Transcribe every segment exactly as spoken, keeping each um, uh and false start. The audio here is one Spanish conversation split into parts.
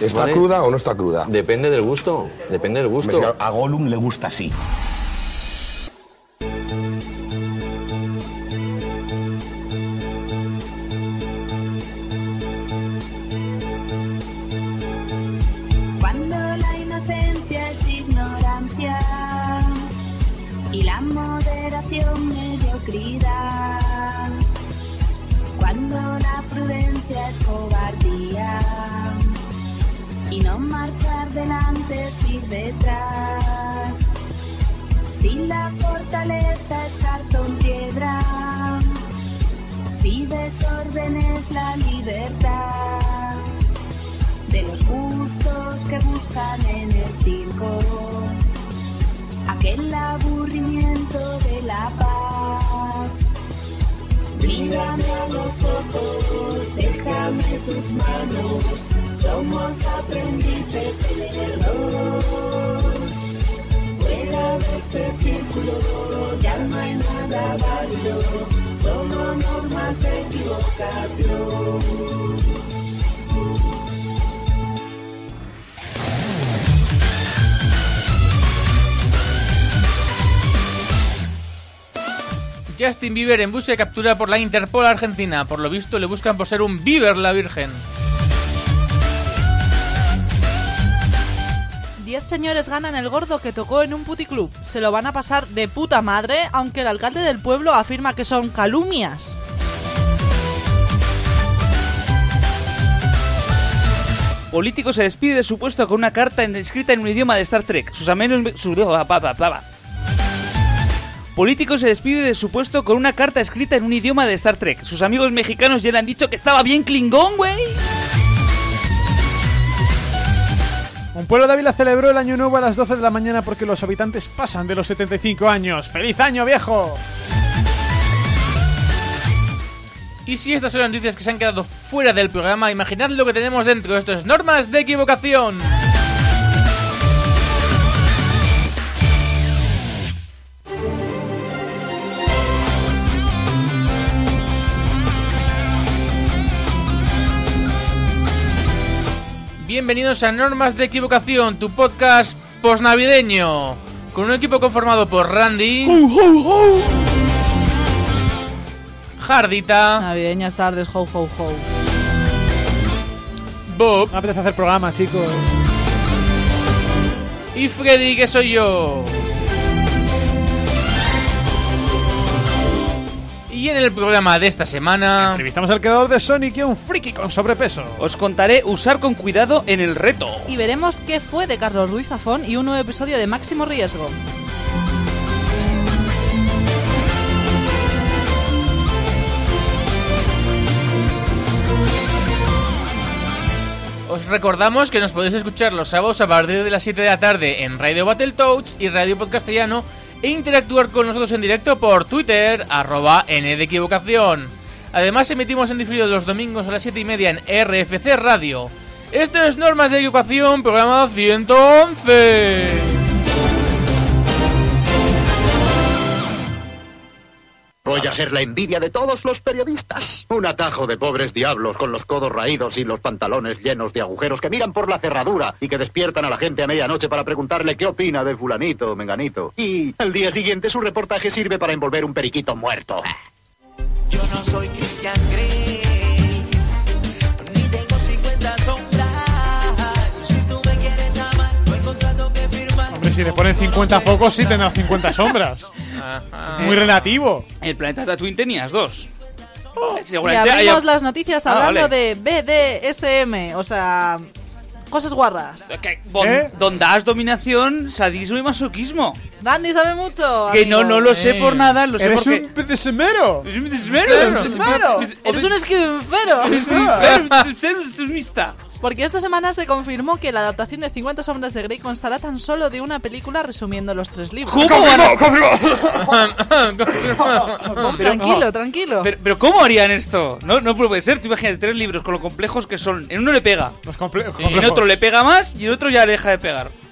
¿Está ¿vale? cruda o no está cruda? Depende del gusto, depende del gusto. Hombre, a Gollum le gusta así. Cuando la inocencia es ignorancia y la moderación mediocridad, cuando la prudencia es cobardía y no marchar delante es ir detrás, si la fortaleza es cartón piedra, si desorden es la libertad de los gustos que buscan en el circo, aquel aburrimiento de la paz. Mírame a los ojos, déjame tus manos, somos aprendices del error. Fuera de este círculo ya no hay nada válido, solo normas de equivocación. Justin Bieber en busca de captura por la Interpol Argentina. Por lo visto le buscan por ser un Bieber la Virgen. Diez señores ganan el gordo que tocó en un puticlub. Se lo van a pasar de puta madre, aunque el alcalde del pueblo afirma que son calumnias. Político se despide de su puesto con una carta escrita en un idioma de Star Trek. Sus amigos... Su... Político se despide de su puesto con una carta escrita en un idioma de Star Trek. Sus amigos mexicanos ya le han dicho que estaba bien Klingon, güey. Un pueblo de Ávila celebró el año nuevo a las doce de la mañana porque los habitantes pasan de los setenta y cinco años. ¡Feliz año, viejo! Y si estas son las noticias que se han quedado fuera del programa, imaginad lo que tenemos dentro. Esto es Normas de Equivocación. Bienvenidos a Normas de Equivocación, tu podcast posnavideño, con un equipo conformado por Randy, ¡Ho, ho, ho! Jardita, Navideñas tardes, ho, ho, ho. Bob Me apetece hacer programa, chicos. y Freddy, que soy yo. Y en el programa de esta semana Entrevistamos al creador de Sonic y a un friki con sobrepeso. Os contaré usar con cuidado en el reto. Y veremos qué fue de Carlos Ruiz Zafón y un nuevo episodio de Máximo Riesgo. os recordamos que nos podéis escuchar los sábados a partir de las siete de la tarde en Radio Battletoads y Radio Podcastellano e interactuar con nosotros en directo por Twitter, arroba N de Equivocación. Además emitimos en diferido los domingos a las siete y media en R F C Radio. Esto es Normas de Equivocación, programa ciento once. Voy a ser la envidia de todos los periodistas. Un atajo de pobres diablos con los codos raídos y los pantalones llenos de agujeros que miran por la cerradura y que despiertan a la gente a medianoche para preguntarle qué opina de fulanito o menganito. Y al día siguiente su reportaje sirve para envolver un periquito muerto. Yo no soy Christian Grey, ni tengo cincuenta sombras. Si tú me quieres amar, no hay contrato que firmar. Hombre, si le ponen cincuenta focos, sí tendrás cincuenta sombras. Muy relativo. El planeta Tatooine tenías dos. Oh, y Seguramente abrimos haya... las noticias Ah, hablando vale. de B D S M, o sea, cosas guarras. Que, bon, ¿Eh? Donde has dominación, sadismo y masoquismo. Dandy sabe mucho. Que no, amigo. no lo sé Eh. por nada, lo sé Eres porque... un pedesemero. Es un desmero. Claro, eres un esquinfero. Sumista. Porque esta semana se confirmó que la adaptación de cincuenta sombras de Grey constará tan solo de una película resumiendo los tres libros. ¿Cómo van a... Oh, tranquilo, tranquilo. Pero, pero ¿cómo harían esto? No, no puede ser. Tú imagínate tres libros con lo complejos que son. En uno le pega, Los comple- en complejos. otro le pega más y en otro ya le deja de pegar.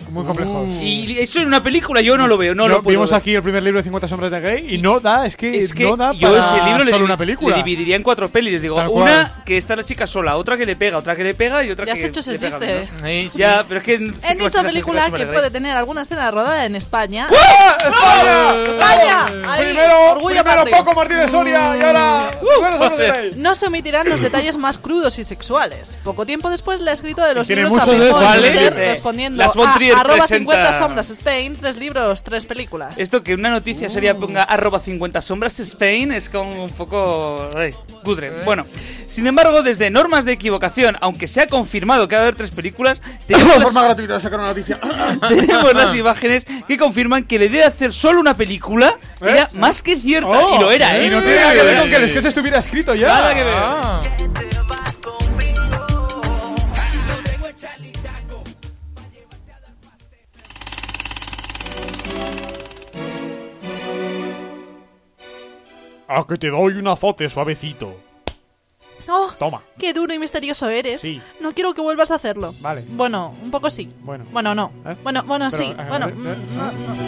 muy complejo. Y eso en una película yo no lo veo, no Yo- lo puedo Vimos ver. aquí el primer libro de cincuenta sombras de Grey y no da, es que, Es que no da yo para ese libro le, solo divi- una película. le dividiría en cuatro pelis. Digo, Tal una cual. que está la chica sola, otra que le pega, otra que le pega y otra Ya que has hecho ese le pega chiste. menos. Sí, sí. Ya, pero es que... En dicha película, que puede tener alguna escena rodada en España. ¡Ah! ¡España! ¡España! Ahí, Primero, orgullo primero patrio. Paco Martínez Soria y ahora cincuenta sombras de Grey. No se omitirán los detalles más crudos y sexuales. Poco tiempo después le ha escrito de los tiene libros a muchos de Pepón esos, Twitter, ¿vale? respondiendo Las von Trier a arroba presenta- cincuenta sombras Spain, tres libros, tres películas. Esto que una noticia seria ponga arroba cincuenta sombras Spain es como un poco... ay, cutre. Bueno, sin embargo, desde normas de equivocación, aunque se ha confirmado que va a haber tres películas, De tenemos forma las, gratuita de sacar una noticia. tenemos las imágenes que confirman que la idea de hacer solo una película era más que cierta. Oh, y lo era, ¿eh? Y no tiene nada que ver con que el sketch estuviera escrito ya. Nada que ver. Ah. A que te doy un azote suavecito. Oh, Toma. qué duro y misterioso eres. Sí. No quiero que vuelvas a hacerlo. Vale. Bueno, un poco sí. Bueno. Bueno, no. ¿Eh? Bueno, bueno, Pero, sí. eh, Bueno, eh, mm, eh. no, no.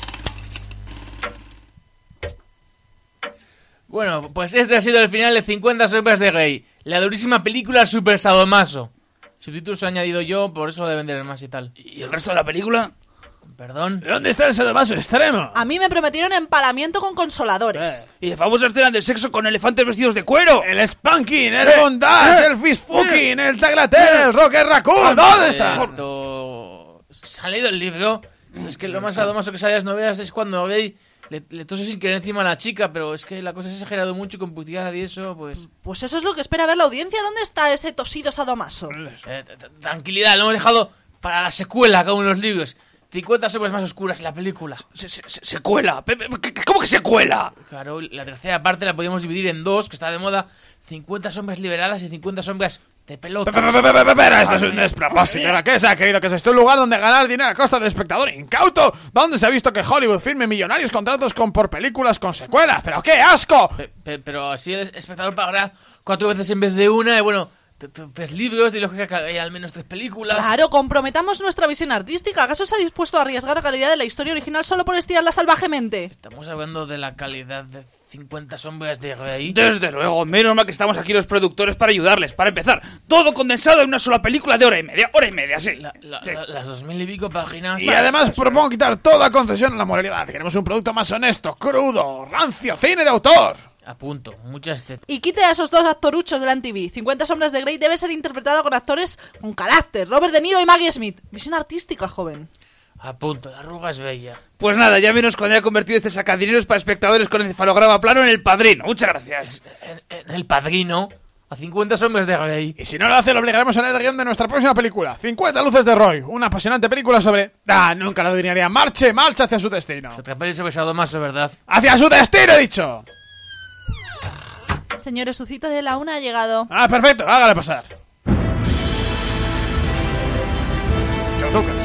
Bueno, pues este ha sido el final de cincuenta sombras de Grey, la durísima película Super Sadomaso. Subtítulos he añadido yo, por eso deben tener más y tal. ¿Y el resto de la película? Perdón. ¿Dónde está el sadomaso extremo? A mí me prometieron empalamiento con consoladores. ¿Y la famosa escena del sexo con elefantes vestidos de cuero? El spanking, el bondage, el fist fucking, el taglater, el rocker raccoon. ¿Dónde está? Esto... ¿Se ha leído el libro? Es que lo más sadomaso que sabes no veas es cuando veis... Le, le tose sin querer encima a la chica, pero es que la cosa se ha exagerado mucho con publicidad y eso, pues... Pues eso es lo que espera ver la audiencia. ¿Dónde está ese tosido sadomaso? Eh, t- t- tranquilidad, lo hemos dejado para la secuela con unos libros. cincuenta sombras más oscuras, la película. Se, se, se- se cuela. Pe- pe- ¿qué- ¿Cómo que se cuela? Claro, la tercera parte la podemos dividir en dos, que está de moda. cincuenta sombras liberadas y cincuenta sombras de pelota. Espera, esto es un despropósito. ¿Qué se ha creído? ¿Que es esto un lugar donde ganar dinero a costa del espectador incauto? ¿Dónde se ha visto que Hollywood firme millonarios contratos con por películas con secuelas? ¡Pero qué asco! Pe- pe- pero así el espectador pagará cuatro veces en vez de una, y bueno, t- t- tres libros, de lógica que hay al menos tres películas. Claro, comprometamos nuestra visión artística. ¿Acaso se ha dispuesto a arriesgar la calidad de la historia original solo por estirarla salvajemente? Estamos hablando de la calidad de cincuenta sombras de Grey. Desde luego, menos mal que estamos aquí los productores para ayudarles. Para empezar, todo condensado en una sola película de hora y media. Hora y media, sí. La- la- Sí. la- las dos mil y pico páginas. Y además propongo quitar toda concesión a la moralidad. Queremos un producto más honesto, crudo, rancio, cine de autor. A punto, mucha estética. Y quite a esos dos actoruchos del M T V. cincuenta sombras de Grey debe ser interpretada con actores con carácter. Robert De Niro y Maggie Smith. Visión artística, joven. A punto, la arruga es bella. Pues nada, ya menos cuando haya convertido este sacadineros para espectadores con encefalograma plano en El Padrino. Muchas gracias. En, en El Padrino, a cincuenta sombras de Grey. Y si no lo hace, lo obligaremos a leer el guión de nuestra próxima película. cincuenta luces de Roy. Una apasionante película sobre... Ah, nunca lo adivinaría. Marche, marcha hacia su destino. Otra peli sobre Sadomaso, ¿verdad? ¡Hacia su destino, he dicho! Señores, su cita de la una ha llegado. Ah, perfecto, hágale pasar. Chao, Lucas.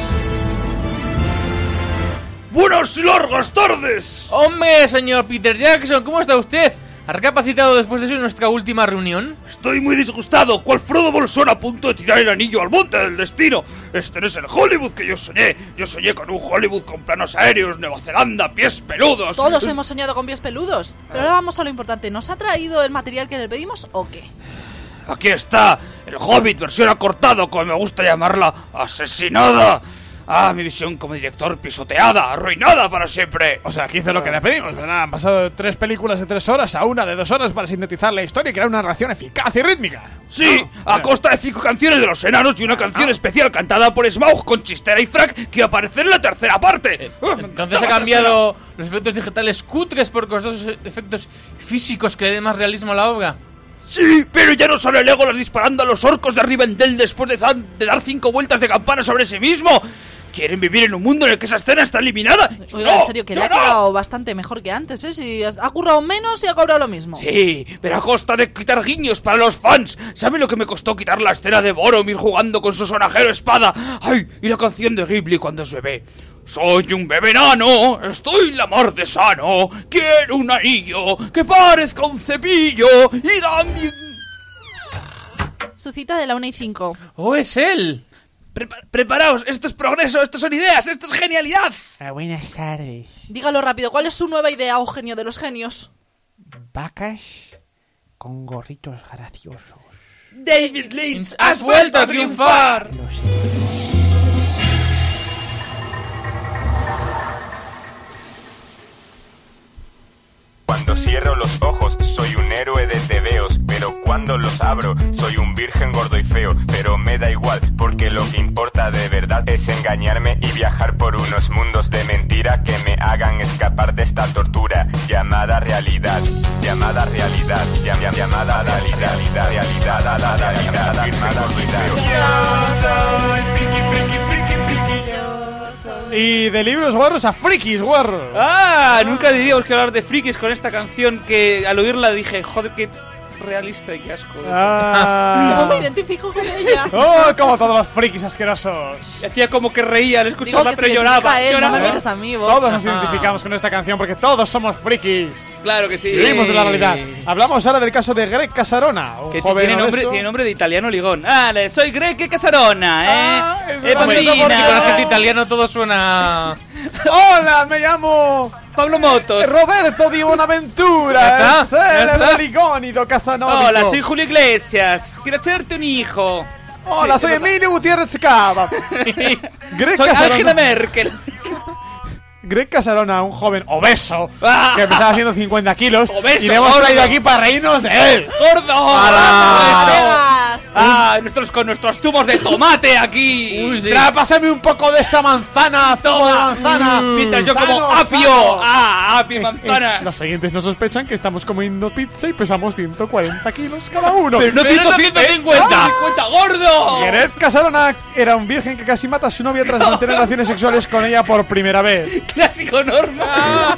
¡Buenas y largas tardes! ¡Hombre, señor Peter Jackson! ¿Cómo está usted? ¿Ha recapacitado después de eso en nuestra última reunión? Estoy muy disgustado, cual Frodo Bolsón a punto de tirar el anillo al monte del destino. Este no es el Hollywood que yo soñé. Yo soñé con un Hollywood con planos aéreos, Nueva Zelanda, pies peludos. Todos hemos soñado con pies peludos. Pero ahora vamos a lo importante. ¿Nos ha traído el material que le pedimos o qué? Aquí está, el Hobbit versión acortado, como me gusta llamarla, asesinada. Ah, mi visión como director pisoteada, arruinada para siempre. O sea, aquí hizo lo que le pedimos, ¿verdad? Han pasado de tres películas de tres horas a una de dos horas para sintetizar la historia y crear una narración eficaz y rítmica. Sí, a costa de cinco canciones de los enanos y una canción especial cantada por Smaug con chistera y frac que va a aparecer en la tercera parte. Entonces ha cambiado los efectos digitales cutres por costosos efectos físicos que le den más realismo a la obra. Sí, pero ya no sale Legolas disparando a los orcos de Rivendell después de, zan- de dar cinco vueltas de campana sobre sí mismo. ¿Quieren vivir en un mundo en el que esa escena está eliminada? Oiga, No, en serio, que yo le ha no. quedado bastante mejor que antes, ¿eh? Si ha currado menos y ha cobrado lo mismo. Sí, pero a costa de quitar guiños para los fans. ¿Saben lo que me costó quitar la escena de Boromir jugando con su sonajero espada? ¡Ay! Y la canción de Ghibli cuando es bebé. Soy un bebé enano, estoy la mar de sano. Quiero un anillo que parezca un cepillo y dame... Su cita de la una y cinco. ¡Oh, es él! Prepa- preparaos, esto es progreso, esto son ideas, esto es genialidad. Ah, buenas tardes. Dígalo rápido, ¿cuál es su nueva idea, oh genio de los genios? Vacas con gorritos graciosos. David Lynch, ¡Has vuelto a triunfar! Lo sé. Cuando cierro los ojos soy un héroe de tebeos, pero cuando los abro soy un virgen gordo y feo. Pero me da igual, porque lo que importa de verdad es engañarme y viajar por unos mundos de mentira que me hagan escapar de esta tortura llamada realidad, llamada realidad, llam- llam- llamada realidad, realidad, realidad, realidad, realidad, Y de libros guarros a frikis guarros. Ah, nunca diríamos que hablar de frikis con esta canción que al oírla dije, joder, qué realista y qué asco. No me Ah. identifico con ella. Oh, como todos los frikis asquerosos. Y hacía como que reía al Digo escucharla, que pero se lloraba. identifica a él, no lloraba. me mires a mí, vos. Todos nos identificamos con esta canción porque todos somos frikis. Claro que sí. Vivimos de la realidad. Hablamos ahora del caso de Greg Casarona, un Que joven tiene nombre, obeso. tiene nombre de italiano ligón. Ah, le- soy Greg Casarona, ¿eh? Ah, eso eh, no me bambina. hizo por Si con acento italiano todo suena... Hola, me llamo Pablo Motos. Roberto Di Bonaventura. ¿Ya está? Es ¿Ya el está? Ligónido Casanova. Hola, soy Julio Iglesias. Quiero hacerte un hijo. Hola, Sí, soy es verdad. Emilio Gutiérrez Cava. Greg Soy Casarona. Angela Merkel. Greg Casarona, un joven obeso Ah. que empezaba haciendo cincuenta kilos. Obeso, y le hemos gordo. traído aquí para reírnos de él. ¡Gordo! ¡Pegas! Ah, nosotros con nuestros tubos de tomate aquí. Uy, sí. Tra, pásame un poco de esa manzana, zumo de manzana. Mientras yo Sano, como apio. sano. Ah, apio y Eh, manzanas. los siguientes no sospechan que estamos comiendo pizza y pesamos ciento cuarenta kilos cada uno. Pero no Pero no ciento ciento cincuenta. ¡Ah, cincuenta, gordo! Greg Casarona era un virgen que casi mata a su novia tras mantener relaciones sexuales con ella por primera vez. Clásico norma.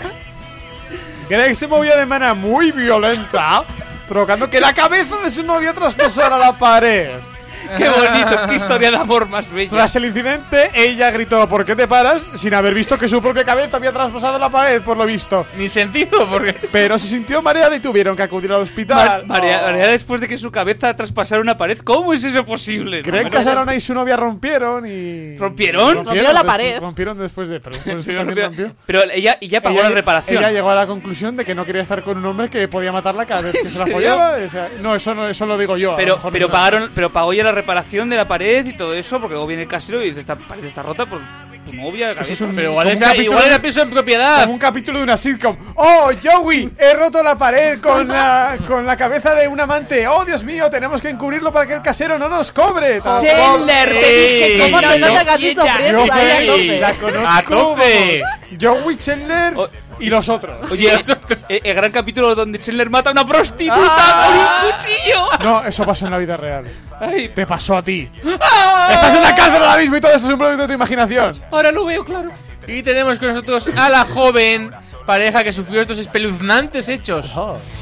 Greg se movía de manera muy violenta, provocando que la cabeza de su novia traspasara la pared. Qué bonito, qué historia de amor más bella. Tras el incidente, ella gritó ¿por qué te paras? Sin haber visto que su propia cabeza había traspasado la pared, por lo visto. Ni sentido, porque... Pero se sintió mareada y tuvieron que acudir al hospital. Ma- María, Oh. María, después de que su cabeza traspasara una pared, ¿cómo es eso posible? Greg No, Casarona y su novia rompieron y... ¿Rompieron? Rompió la después- pared. Rompieron después de... Pero después Pero, también rompió. pero ella, ella pagó Ella- la reparación. Ella llegó a la conclusión de que no quería estar con un hombre que podía matarla cada vez que se la serio? follaba. O sea, no, eso no, eso lo digo yo. a lo Pero, mejor pero no. pagaron, pero pagó ya la reparación de la pared y todo eso, porque luego viene el casero y dice, esta pared está rota por tu novia. Eso cabeza". es un- Pero igual, como un esa- capítulo igual de- era piso en propiedad. Como un capítulo de una sitcom. ¡Oh, Joey! He roto la pared con la, con la cabeza de un amante. ¡Oh, Dios mío! Tenemos que encubrirlo para que el casero no nos cobre. Tal cual. Chandler, te dije que ¿Cómo no se lo nota que has visto quieras. Friends Yo, ahí a hey, tope? la conozco, A tope. vamos. Joey Chandler O- y los otros. Oye, Nosotros- eh, el gran capítulo donde Chandler mata a una prostituta Ah. con un cuchillo. No, eso pasó en la vida real. Ay, Te pasó a ti. ¡ah! Estás en la cárcel ahora mismo y todo esto es un producto de tu imaginación. Ahora lo veo, claro. Y tenemos con nosotros a la joven pareja que sufrió estos espeluznantes hechos.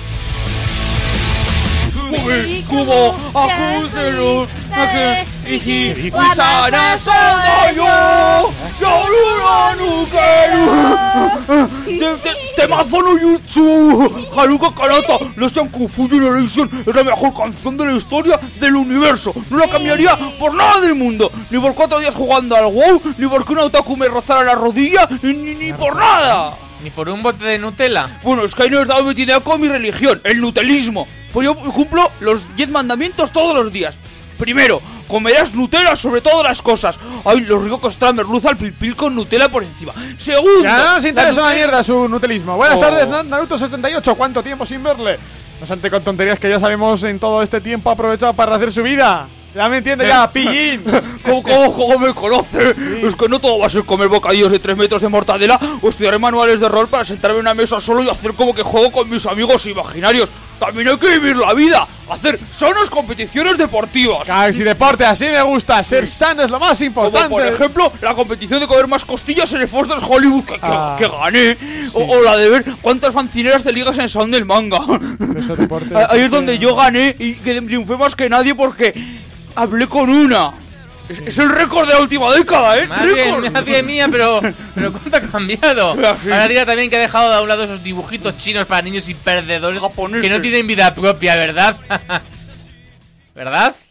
Como acúselo, a que y sana soy yo, yo no quiero. Te te temazo no YouTube, Haruka Karata, los Kung Fu Generation es la mejor canción de la historia del universo. No la cambiaría por nada del mundo, ni por cuatro días jugando al WoW, ni porque un otaku me rozara la rodilla, ni, ni, ni por nada. Ni por un bote de Nutella. Bueno, es que ahí no he dado mi idea con mi religión, el nutelismo. Pues yo cumplo los diez mandamientos todos los días. Primero, comerás Nutella sobre todas las cosas. Ay, lo rico que está la merluza al pilpil con Nutella por encima. Segundo, Ya no nos interesa la una Nutella- mierda su nutelismo. Buenas Oh. tardes, Na- Naruto setenta y ocho. ¿Cuánto tiempo sin verle? No se ante con tonterías que ya sabemos en todo este tiempo ha aprovechado para hacer su vida. Ya me entiende ya, pillín. ¿Cómo, cómo, cómo me conoce? Es que no todo va a ser comer bocadillos de tres metros de mortadela o estudiar manuales de rol para sentarme en una mesa solo y hacer como que juego con mis amigos imaginarios. También hay que vivir la vida, hacer sanas competiciones deportivas. Claro, si deporte, así me gusta. Ser sano es lo más importante. Como por ejemplo la competición de comer más costillas en el Foster's Hollywood que, que- Ah. que gané. O, o la de ver cuántas fancineras te ligas en el salón del manga. Eso, deporte, Ahí es deporte. donde yo gané y que triunfé más que nadie porque hablé con una. Es, es el récord de la última década, ¿eh? Madre, ¡Récord! madre mía, pero, pero ¿cuánto ha cambiado? Sí, sí. Ahora dirá también que ha dejado de un lado esos dibujitos chinos para niños y perdedores Japoneses. que no tienen vida propia, ¿verdad? ¿Verdad?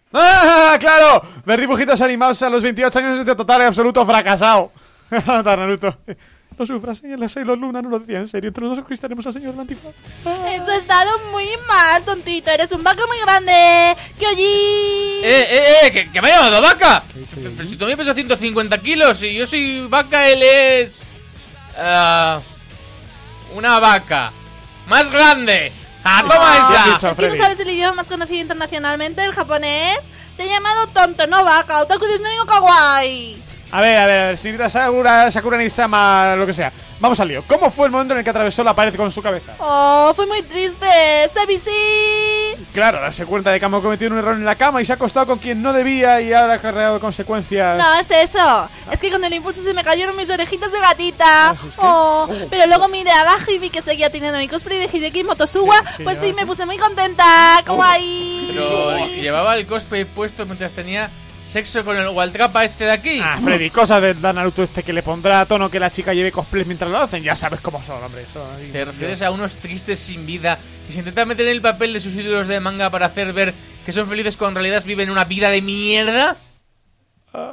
¡Ah, claro! Ver dibujitos animados a los veintiocho años es de total y absoluto fracasado. Naruto. No sufras, señor, la Sailor Luna no lo decía en serio. Entre los dos conquistaremos al señor Antifaz. Eso ha estado muy mal, tontito. Eres un vaca muy grande. ¡Que oye! ¡Eh, eh, eh! ¡Que, que me ha llamado vaca! Pero, pero si todavía pesa ciento cincuenta kilos y yo soy vaca, él es... Uh, una vaca. ¡Más grande! ¡Ah, toma esa! Es que no sabes el idioma más conocido internacionalmente, el japonés. Te he llamado tonto, no vaca. Otaku Disney no kawaii. A ver, a ver, a ver, señorita Sakura, Sakura Nisama, lo que sea. Vamos al lío. ¿Cómo fue el momento en el que atravesó la pared con su cabeza? Oh, fue muy triste. ¡Sabisi! Claro, darse cuenta de que ha cometido un error en la cama y se ha acostado con quien no debía y ahora ha cargado consecuencias. No, es eso. Es que con el impulso se me cayeron mis orejitas de gatita. Oh, pero luego miré abajo y vi que seguía teniendo mi cosplay de Hideki Motosuwa. Pues sí, me puse muy contenta. ¡Kawaii! Pero llevaba el cosplay puesto mientras tenía sexo con el Waltrapa este de aquí. Ah, Freddy, cosas de Naruto este que le pondrá a tono que la chica lleve cosplay mientras lo hacen. Ya sabes cómo son, hombre. Eso, ahí, ¿Te refieres a unos tristes sin vida que se intentan meter en el papel de sus ídolos de manga para hacer ver que son felices cuando en realidad viven una vida de mierda? Uh,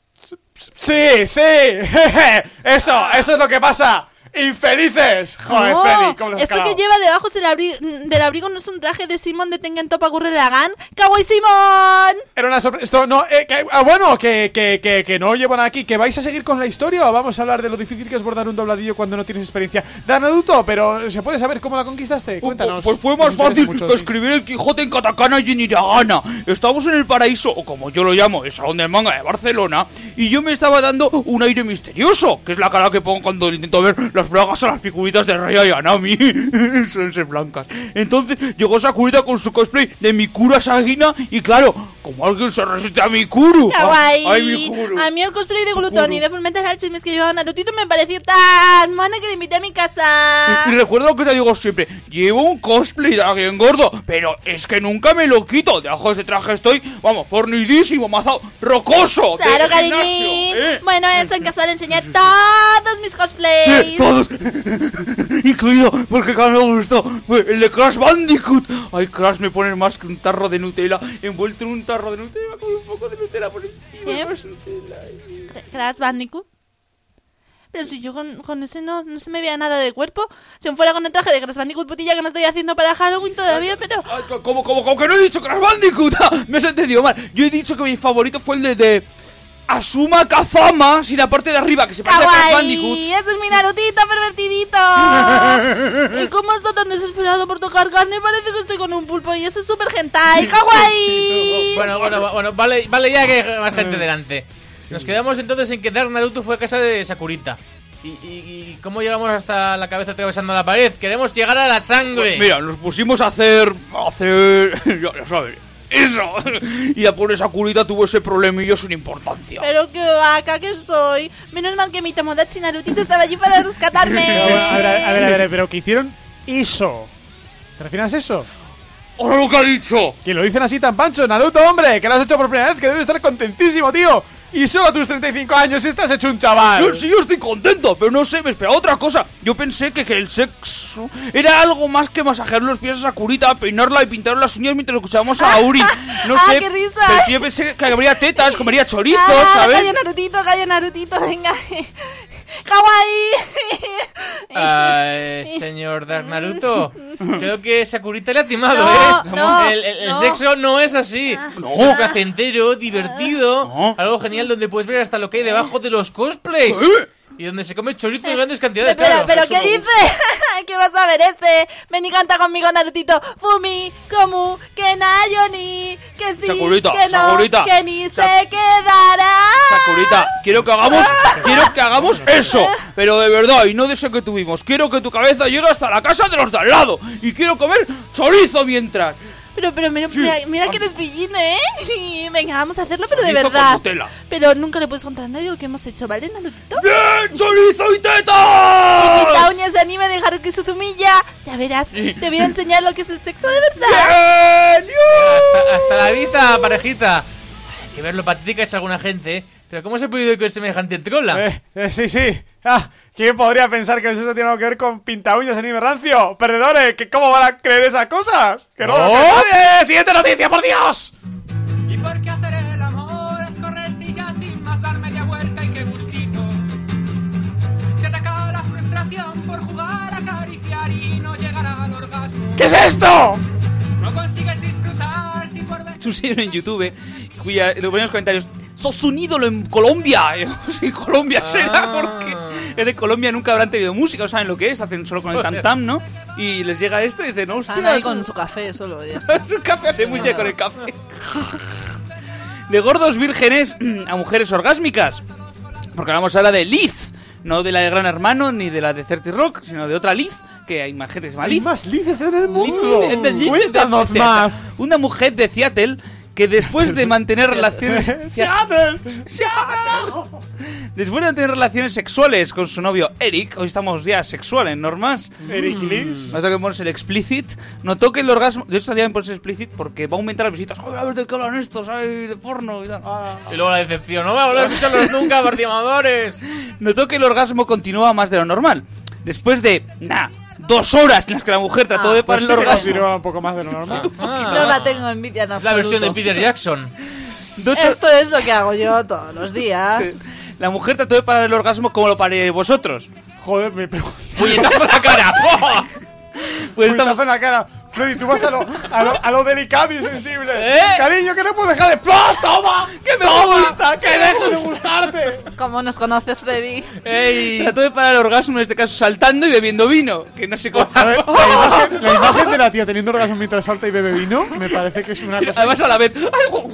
sí, sí. Eso, eso es lo que pasa. ¡Infelices! Joder, oh, Freddy, ¿cómo lo has eso calado? que lleva debajo del, abri del abrigo no es un traje de Simon de Tengen Toppa Gurren Lagann. ¡Kawaii Simon! Era una sorpresa. Esto no. Eh, que, ah, bueno, que, que, que, que no llevo nada aquí. ¿Que vais a seguir con la historia o vamos a hablar de lo difícil que es bordar un dobladillo cuando no tienes experiencia? Da Naruto, pero ¿se puede saber cómo la conquistaste? Cuéntanos. Pues fue más fácil que escribir el Quijote en katakana y en hiragana. Estábamos en el paraíso, o como yo lo llamo, el salón del manga de Barcelona, y yo me estaba dando un aire misterioso, que es la cara que pongo cuando intento ver las bragas a las figuras de Raya y Anami. Son ser blancas. Entonces llegó Sakurita con su cosplay de Mikuru Asagina y claro, como alguien se resiste a Mikuru. Kawaii. Ay, Mikuru. A mí el cosplay de Glutón y de Fullmetal Alchemist que llevaba Narutito me pareció tan mono que le invité a mi casa. Y, y recuerda lo que te digo siempre, llevo un cosplay de alguien gordo, pero es que nunca me lo quito. Debajo de ese traje estoy, vamos, fornidísimo, mazado, rocoso. Claro, de cariñín. gimnasio, ¿eh? Bueno, eso en casa le enseñé todos mis cosplays. Sí, todos. Incluido, porque cada me gustó fue el de Crash Bandicoot. Ay, Crash me pone más que un tarro de Nutella, envuelto en un tarro de Nutella con un poco de Nutella por encima. ¿Qué? Más Nutella. Crash Bandicoot. Pero si yo con, con ese no, no se me veía nada de cuerpo. Si aún fuera con el traje de Crash Bandicoot putilla que me estoy haciendo para Halloween todavía, pero... Ay, ¿cómo, cómo, cómo que no he dicho Crash Bandicoot? Me has entendido mal. Yo he dicho que mi favorito fue el de... de Asuma Kazama, sin la parte de arriba, que se parece a Crash Bandicoot. ¡Ese es mi Narutito pervertidito! Y como está tan desesperado por tocar carne, parece que estoy con un pulpo y eso es súper hentai. ¡Kawaii! Bueno, bueno, bueno, vale, vale ya que hay más gente delante. Nos quedamos entonces en que Dark Naruto fue a casa de Sakurita. ¿Y, y, y cómo llegamos hasta la cabeza atravesando la pared? Queremos llegar a la sangre. Pues mira, nos pusimos a hacer... A hacer... ya, ya sabes... ¡Eso! Y la pobre Sakurita tuvo ese problemillo sin importancia. Pero qué vaca que soy. Menos mal que mi Tomodachi Narutito estaba allí para rescatarme. Pero, bueno, a, ver, a ver, a ver, pero que hicieron eso. ¿Te refieres a eso? ¡Ahora lo que ha dicho! Que lo dicen así tan pancho, Naruto, hombre, que lo has hecho por primera vez, que debes estar contentísimo, tío. Y solo a tus treinta y cinco años estás hecho un chaval. Yo sí, yo estoy contento, pero no sé, me esperaba otra cosa. Yo pensé que, que el sexo era algo más que masajear los pies a Sakurita, peinarla y pintar las uñas mientras escuchábamos a Auri. No ¡Ah, sé, qué risa! pero yo pensé que habría tetas, comería chorizos, ah, ¿sabes? Calla Narutito, calla Narutito, venga. ¡Kawaii! Ay, señor Dark Naruto, creo que Sakurita le ha timado, No, ¿eh? no, el, el, el no. sexo no es así. No. Es placentero, divertido, No. algo genial donde puedes ver hasta lo que hay debajo de los cosplays. ¿Eh? Y donde se come chorizo en grandes cantidades, Pero, claro. pero eso ¿qué me dice? ¿Qué vas a ver este? Ven y canta conmigo, Narutito. Fumi, Komu, que Nayoni, que sí, Sakurita, que no, Sakurita. que ni Sa- se quedará. Sakurita, quiero que hagamos, quiero que hagamos eso, pero de verdad, y no de eso que tuvimos. Quiero que tu cabeza llegue hasta la casa de los de al lado y quiero comer chorizo mientras. Pero, pero, mira, Sí. mira, mira que eres pillín, ¿eh? Venga, vamos a hacerlo, pero de Chorizo con verdad. Nutella. Pero nunca le puedes contar a nadie lo que hemos hecho, ¿vale, Narutito? ¡Bien, chorizo y Y tetas! quita uñas de anime de Haruki Suzumiya. Ya verás, te voy a enseñar lo que es el sexo de verdad. ¡Bien! Hasta, hasta la vista, parejita. Hay que ver lo patética es alguna gente, ¿eh? Pero ¿cómo se ha podido con semejante trola? Eh, eh, sí, sí. Ah, ¿quién podría pensar que eso tiene algo que ver con pinta uñas anime rancio? Perdedores, ¿que ¿cómo van a creer esas cosas? ¡Que no lo ¿No? cree nadie! ¡Siguiente noticia, por Dios! Y para ¿Qué es esto? No consigues disfrutar sin por ver. Un señor en YouTube cuya lo ponen en los comentarios: sos un ídolo en Colombia. Y yo, sí, Colombia Ah. será porque es de Colombia, nunca habrán tenido música, no saben lo que es, hacen solo con el tam tam, ¿no? Y les llega esto y dicen, no, hostia, Están ahí con su café solo, ya está. su café hace muy bien con el café. De gordos vírgenes a mujeres orgásmicas. Porque hablamos ahora de Liz, no de la de Gran Hermano ni de la de thirty Rock, sino de otra Liz, que hay más gente que se llama Hay Liz. más Lices en el mundo. Liz- Liz- Liz- Cuéntanos Liz- más. Una mujer de Seattle que después de mantener relaciones Seattle. después de mantener relaciones sexuales con su novio Eric, hoy estamos ya sexuales, normas. Eric y Liz. No tengo que ponerse el explicit. Notó que el orgasmo. De hecho, también ponerse explicit porque va a aumentar las visitas. Ay, a ver de qué hablan estos, ay, de porno y tal. Y luego la decepción. No voy a volver a escucharlos nunca, partimadores. Notó que el orgasmo continuaba más de lo normal. Después de, nah, dos horas en las que la mujer trató Ah, de parar Pues el sí que orgasmo. continuaba un poco más de lo normal. No la tengo envidia en Es absoluto. la versión de Peter Jackson. Dos horas- Esto es lo que hago yo todos los días. Sí. La mujer trató de parar el orgasmo como lo paré vosotros. Joder, me pego. ¡Puñetazo en la cara! ¡Oh! Pues esta Puñetazo en la cara. Freddy, tú vas a lo, a lo, a lo delicado y sensible. ¿Eh? Cariño, que no puedo dejar de... ¡Plá! ¡Toma! ¡Que me gusta! ¡Que deje de gustarte! ¿Cómo nos conoces, Freddy? ¡Ey! trató de parar el orgasmo, en este caso saltando y bebiendo vino. Que no sé cómo. A ver, la imagen, la imagen de la tía teniendo orgasmo mientras salta y bebe vino me parece que es una cosa... Además a la vez.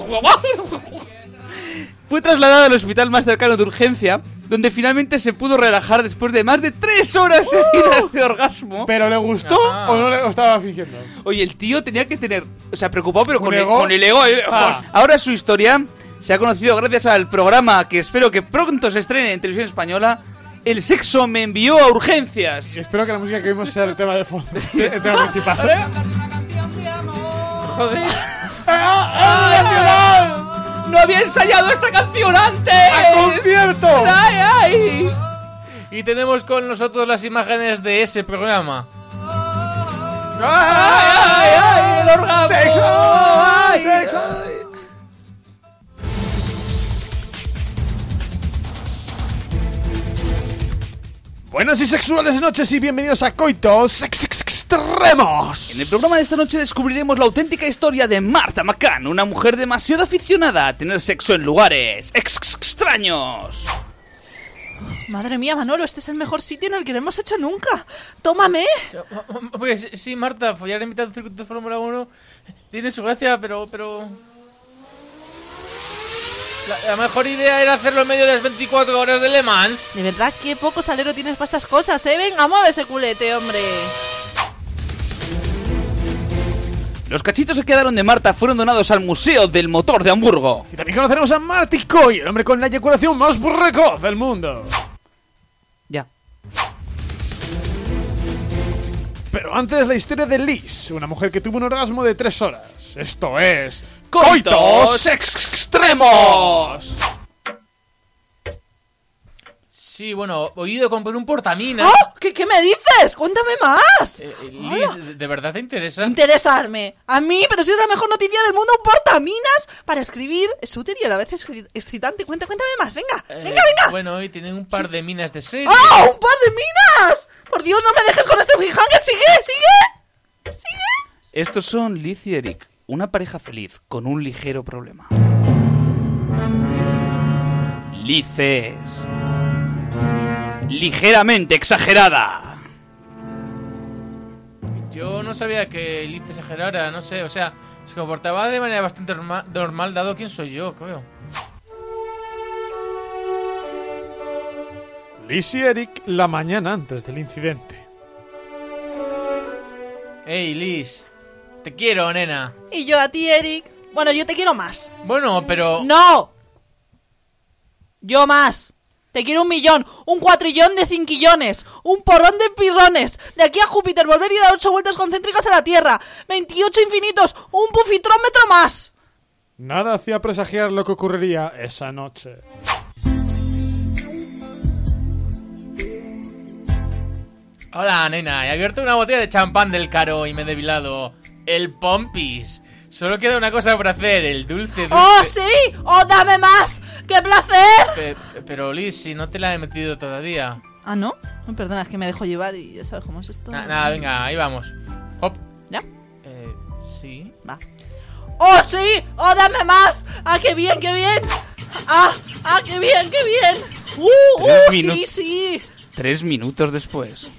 Fue trasladada al hospital más cercano de urgencia, donde finalmente se pudo relajar después de más de tres horas seguidas de orgasmo. ¿Pero le gustó Ah. o no le o estaba fingiendo? Oye, el tío tenía que tener, o sea, preocupado, pero ¿Un con el, ego? con el ego. eh, Ah. pues, ahora su historia se ha conocido gracias al programa que espero que pronto se estrene en televisión española. El sexo me envió a urgencias. Y espero que la música que vimos sea el tema de fondo, el tema principal. Joder. ¡Ay, ¡no había ensayado esta canción antes! ¡Al concierto! ¡Ay, ay! Y tenemos con nosotros las imágenes de ese programa. ¡Ay, ay, ay! ¡El orgasmo! ¡Sexo! ¡Ay, ¡Sexo! ay! Buenas y sexuales noches y bienvenidos a Coitos Ex- Ex- Extremos. En el programa de esta noche descubriremos la auténtica historia de Marta McCann, una mujer demasiado aficionada a tener sexo en lugares ex- ex- extraños. Madre mía, Manolo, este es el mejor sitio en el que lo hemos hecho nunca. ¡Tómame! Pues sí, Marta, follar en mitad del circuito de Fórmula uno tiene su gracia, pero... pero... La, la mejor idea era hacerlo en medio de las veinticuatro horas de Le Mans. De verdad, qué poco salero tienes para estas cosas, ¿eh? Venga, mueve ese culete, hombre. Los cachitos que quedaron de Marta fueron donados al Museo del Motor de Hamburgo. Y también conoceremos a Marty Coy, el hombre con la eyaculación más precoz del mundo. Ya. Pero antes la historia de Liz, una mujer que tuvo un orgasmo de tres horas. Esto es... ¡Coitos Extremos! Sí, bueno, oído comprar un portaminas. ¡Oh! ¿Qué, ¿Qué me dices? ¡Cuéntame más! Eh, eh, Liz, ¿de, de verdad te interesa? Interesarme. A mí, pero si es la mejor noticia del mundo, un portaminas para escribir. Es útil y a la vez es excitante. Cuenta, cuéntame más, venga. Eh, venga, venga. Bueno, hoy tienen un par de minas de serie. ¡Ah! ¡Un par de minas! Por Dios, no me dejes con este cliffhanger. ¡Sigue, sigue! ¡Sigue! Estos son Liz y Eric, una pareja feliz con un ligero problema. Liz es ligeramente exagerada. Yo no sabía que Liz exagerara, no sé, o sea, se comportaba de manera bastante norma- normal dado quién soy yo, creo. Liz y Eric la mañana antes del incidente. Ey, Liz, te quiero, nena. Y yo a ti, Eric. Bueno, yo te quiero más. Bueno, pero... ¡No! Yo más. Te quiero un millón, un cuatrillón de cinquillones, un porrón de pirrones, de aquí a Júpiter, volver y dar ocho vueltas concéntricas a la Tierra, veintiocho infinitos, un pufitrómetro más. Nada hacía presagiar lo que ocurriría esa noche. Hola, nena, he abierto una botella de champán del caro y me he debilado. El Pompis. Solo queda una cosa por hacer, el dulce dulce. ¡Oh, sí! ¡Oh, dame más! ¡Qué placer! Pe- pero, Liz, si no te la he metido todavía. Ah, ¿no? No, perdona, es que me dejo llevar y ya sabes cómo es esto. Na- nada, venga, ahí vamos. Hop. ¿Ya? Sí. Va. ¡Oh, sí! ¡Oh, dame más! ¡Ah, qué bien, qué bien! ¡Ah, ah, qué bien, qué bien! ¡Uh, Tres uh, minu- sí, sí! Tres minutos después.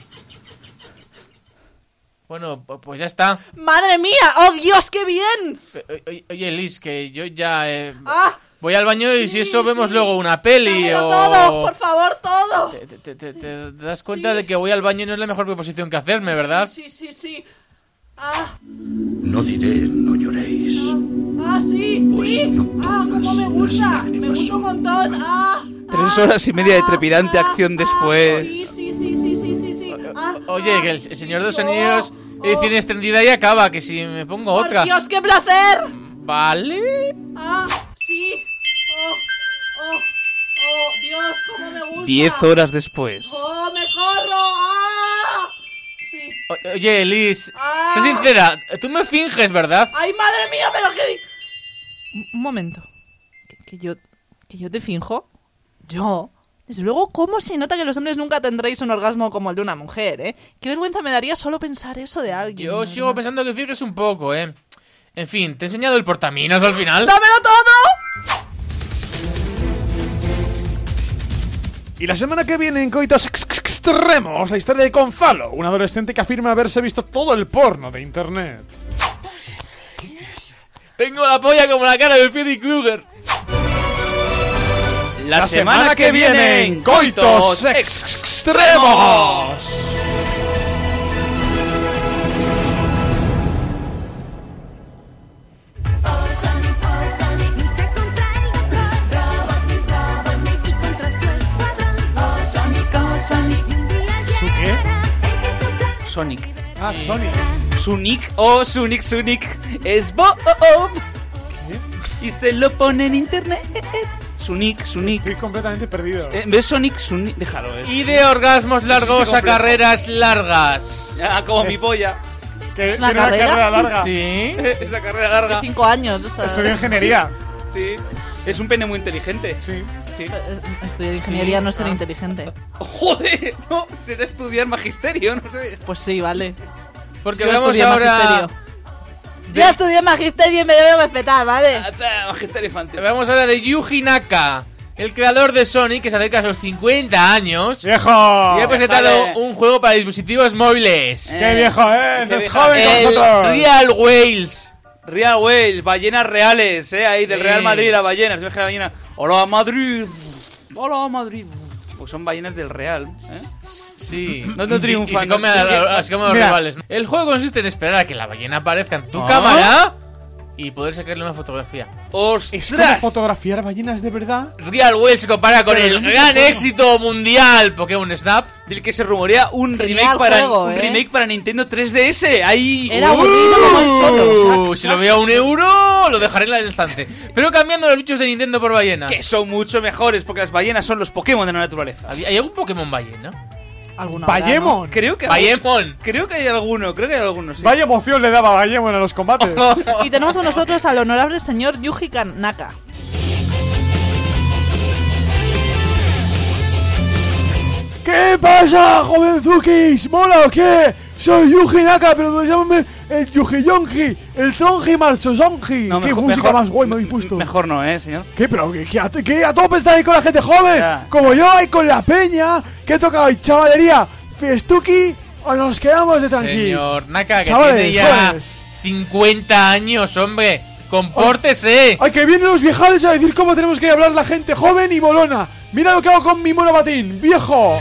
Bueno, pu- pues ya está. ¡Madre mía! ¡Oh, Dios, qué bien! Pe- o- Oye, oye, Liz, que yo ya eh, ¡Ah! voy al baño y si Sí, eso vemos sí. luego una peli ¡Dámelo o... todo! ¡Por favor, todo! Te, te- te- te- te das cuenta Sí. de que voy al baño y no es la mejor proposición que hacerme, ¿verdad? Sí, sí, sí, sí. ¡Ah! No diré, no lloréis. ¡Ah, sí, sí! ¡Ah, cómo me gusta! ¡Me gusta un montón! ¡Ah! Tres ah, horas y media de ah, trepidante ah, acción ah, después. Sí, sí, sí, sí, sí, sí, sí. Ah, Oye, ah, que el, el Señor de los sí, Anillos oh, edición oh. extendida y acaba, que si me pongo ¡Por otra... Dios, qué placer! Vale... ¡Ah, sí! ¡Oh, oh, oh! ¡Dios, cómo me gusta! Diez horas después. ¡Oh, me corro! ¡Ah! Sí. O- Oye, Liz, Ah. sé sincera, tú me finges, ¿verdad? ¡Ay, madre mía, pero qué... Un, un momento. ¿Que, que yo... ¿Que yo te finjo? ¿Yo? Desde luego, ¿cómo se nota que los hombres nunca tendréis un orgasmo como el de una mujer, eh? Qué vergüenza me daría solo pensar eso de alguien. Yo ¿no? sigo pensando que finges un poco, ¿eh? En fin, ¿te he enseñado el portaminos al final? ¡Dámelo todo! Y la semana que viene en Coitos Ex- Ex- Extremos, la historia de Gonzalo, un adolescente que afirma haberse visto todo el porno de internet. Tengo la polla como la cara de Freddy Krueger. La, semana, que viene en Coitos Ex- Extremos. ¿Su qué? Sonic. Ah, Sonic. Sonic, oh Sonic, Sonic es Bob. Y se lo pone en internet. Sonic, Sonic. Estoy completamente perdido. Eh, ¿Ves Sonic? Sonic, déjalo. Es... Y de orgasmos largos Sí, a complejo. carreras largas. Ah, como mi polla. Que ¿Es una tiene carrera? carrera larga. Sí. Es la carrera larga. De cinco años. Esta... Estudio ingeniería. Sí. Es un pene muy inteligente. Sí. Sí. Estudiar ingeniería Sí. no es ser Ah. inteligente. Joder, no, será estudiar magisterio, no sé. Pues sí, vale. Porque Yo vamos estudié ahora... magisterio. Yo estudié magisterio y me debo respetar, ¿vale? Ah, Magisterio infantil. Vamos ahora de Yuji Naka, el creador de Sonic, que se acerca a sus cincuenta años. ¡Viejo! Y ha presentado déjale. un juego para dispositivos móviles. ¡Qué viejo, eh! Qué ¡No es viejo. joven como El nosotros! Real Whales. Real Whales, ballenas reales, eh, ahí del Sí. Real Madrid, la ballena, se ve que la ballena. Hola Madrid, hola Madrid. Pues son ballenas del Real, eh. Sí. No, no Y- triunfan, Y se come no a, triunfan. se come a los Mira. rivales. ¿No? El juego consiste en esperar a que la ballena aparezca en tu ¿Ah? cámara y poder sacarle una fotografía. ¿Es como ¡Ostras! fotografiar ballenas de verdad? Real Whales se compara con Pero el no me gran acuerdo. éxito mundial Pokémon Snap. Del que se rumorea un Genial remake para juego, un eh. remake para Nintendo tres D S. Ahí Era aburrido como el solo. Uh, si lo veo a un euro, lo dejaré en el instante. Pero cambiando los bichos de Nintendo por ballenas. que son mucho mejores porque las ballenas son los Pokémon de la naturaleza. ¿Hay hay algún Pokémon ballena? Alguno habrá, ¿no? ¡Bayemon! Creo que Bayemon. creo que hay alguno, creo que hay alguno, sí. Vaya emoción le daba a Bayemon a los combates. Y tenemos con nosotros al honorable señor Yuji Naka. ¿Qué pasa, jovenzukis? ¿Mola o qué? Soy Yuji Naka, pero me llaman el Yuji Yonji, el Tronji Marchosonji. No, ¿Qué mejor- música mejor- más guay me habéis puesto? Mejor no, eh, señor. ¿Qué? Pero que, que, a, que a tope está ahí con la gente joven, Ya. como yo ahí con la peña, que toca hoy chavalería, fiestuki o nos quedamos de tranquilos. Señor Naka, que Chavales, tiene ya jóvenes. cincuenta años, hombre. Compórtese. Ay, que vienen los viejales a decir cómo tenemos que hablar la gente joven y molona. Mira lo que hago con mi monobatín, viejo.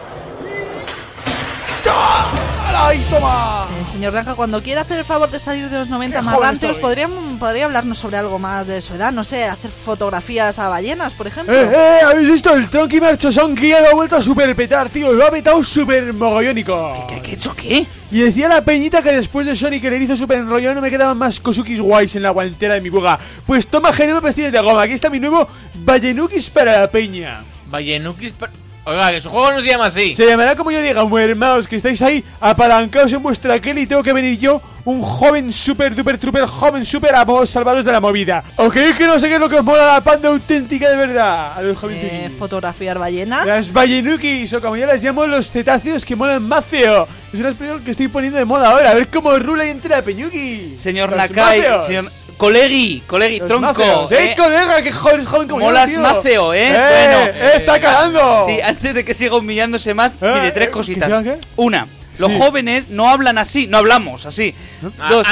¡Ay, toma! Eh, señor Naka, cuando quiera hacer el favor de salir de los noventa Qué más joven rancios, estoy. ¿podría, ¿podría hablarnos sobre algo más de su edad? No sé, hacer fotografías a ballenas, por ejemplo. Eh, eh, ¿habéis visto? El Tronky Marchosonki lo ha vuelto a super petar, tío. Lo ha petado super mogollónico. ¿Qué, qué he hecho qué? Y decía la peñita que después de Sonic el erizo super enrollado no me quedaban más Kosukis guays en la guantera de mi boga. Pues toma genoma pastillas de goma. Aquí está mi nuevo Ballenukis para la peña. Ballenukis. pa- Oiga, que su juego no se llama así. Se llamará como yo diga, hermanos, que estáis ahí apalancados en vuestra Kelly y tengo que venir yo, un joven super duper trooper, joven super a salvaros de la movida. ¿O creéis que no sé qué es lo que os mola la panda auténtica de verdad? A los jóvenes. Eh, fotografiar ballenas. Las ballenukis, o como yo las llamo, los cetáceos que molan más feo. Es una expresión que estoy poniendo de moda ahora. A ver cómo rula y entra Peñuki. Señor Los Nakai, maceos. señor... Colegi, colegi, Los tronco. maceos. ¿eh? ¡Eh, colega! ¡Qué joven, joven como Molas yo, tío! maceo, ¿eh? ¡Eh! Bueno, eh, ¡Está calando! Sí, antes de que siga humillándose más, Eh, mire, tres eh, cositas. ¿que siga qué? Una, los Sí. jóvenes no hablan así, no hablamos así. Dos,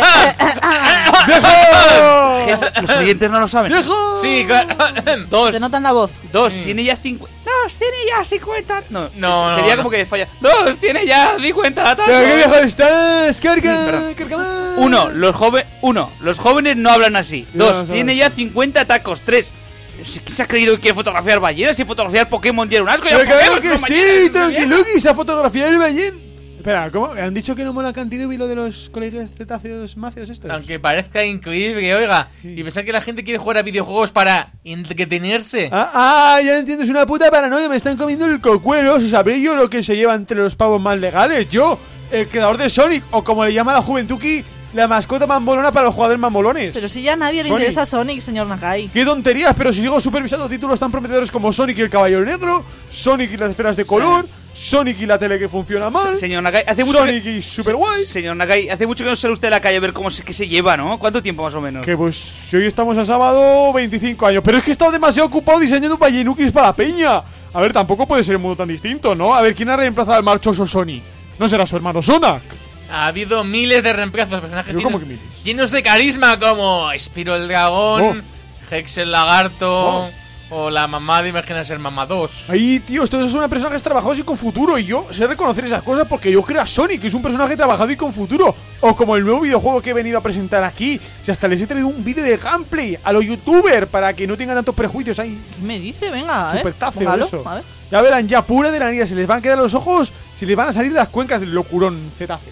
¡Viejo! Gente- los oyentes no lo saben. ¡Viejo! Sí, claro. Dos, Te notan la voz. dos, Sí. tiene ya cincuenta. Dos, tiene ya cincuenta. No, No, sería no, como no. que falla. Dos, tiene ya cincuenta. ¿Pero qué viejo estás? ¡Carga! Perdón. ¡Carga más! Uno, los jóvenes, uno, los jóvenes no hablan así. No, Dos, no tiene saben. ya cincuenta tacos. Tres, ¿qué se ha creído que quiere fotografiar ballenas y fotografiar Pokémon y era un asco? Ya ¡Pero claro Pokémon que son sí! ballenas, ¡Tranquiluki! ¡Se ha fotografiado el ballén! Espera, ¿cómo? ¿Han dicho que no mola Cantidubi lo de los colegas cetáceos macios estos? Aunque parezca increíble, oiga, y pensar que la gente quiere jugar a videojuegos para entretenerse. Ah, ah, ya entiendo, es una puta paranoia, me están comiendo el cocuelo. Si sabré yo lo que se lleva entre los pavos más legales. Yo, el creador de Sonic, o como le llama la juventuki, la mascota más molona para los jugadores más molones. Pero si ya a nadie le Sonic. interesa Sonic, señor Nakai. ¡Qué tonterías! Pero si sigo supervisando títulos tan prometedores como Sonic y el Caballero Negro, Sonic y las esferas de color, Sonic y la tele que funciona mal, Se- Señor Nakai, hace mucho Sonic que... y Super Guay. Señor Nakai, hace mucho que no sale usted a la calle a ver cómo se, qué se lleva, ¿no? ¿Cuánto tiempo más o menos? Que pues, si hoy estamos a sábado, veinticinco años. Pero es que he estado demasiado ocupado diseñando ballenukis para la peña. A ver, tampoco puede ser un mundo tan distinto, ¿no? A ver, ¿quién ha reemplazado al marchoso Sonic? ¿No será su hermano Sonak? Ha habido miles de reemplazos de personajes Pero ¿cómo llenos, que miles? llenos de carisma como Spiro el dragón, Hex el lagarto o la mamá de Imagina ser mamá dos. Ahí, tío, estos son personajes trabajados y con futuro. Y yo sé reconocer esas cosas porque yo creo a Sonic, que es un personaje trabajado y con futuro. O como el nuevo videojuego que he venido a presentar aquí. Si hasta les he traído un vídeo de gameplay a los youtubers para que no tengan tantos prejuicios ahí. ¿Qué me dice? Venga, eh. Super tazo Póngalo, eso. a ver. Ya verán, ya pura de la niña, se les van a quedar los ojos, se les van a salir las cuencas del locurón cetáceo.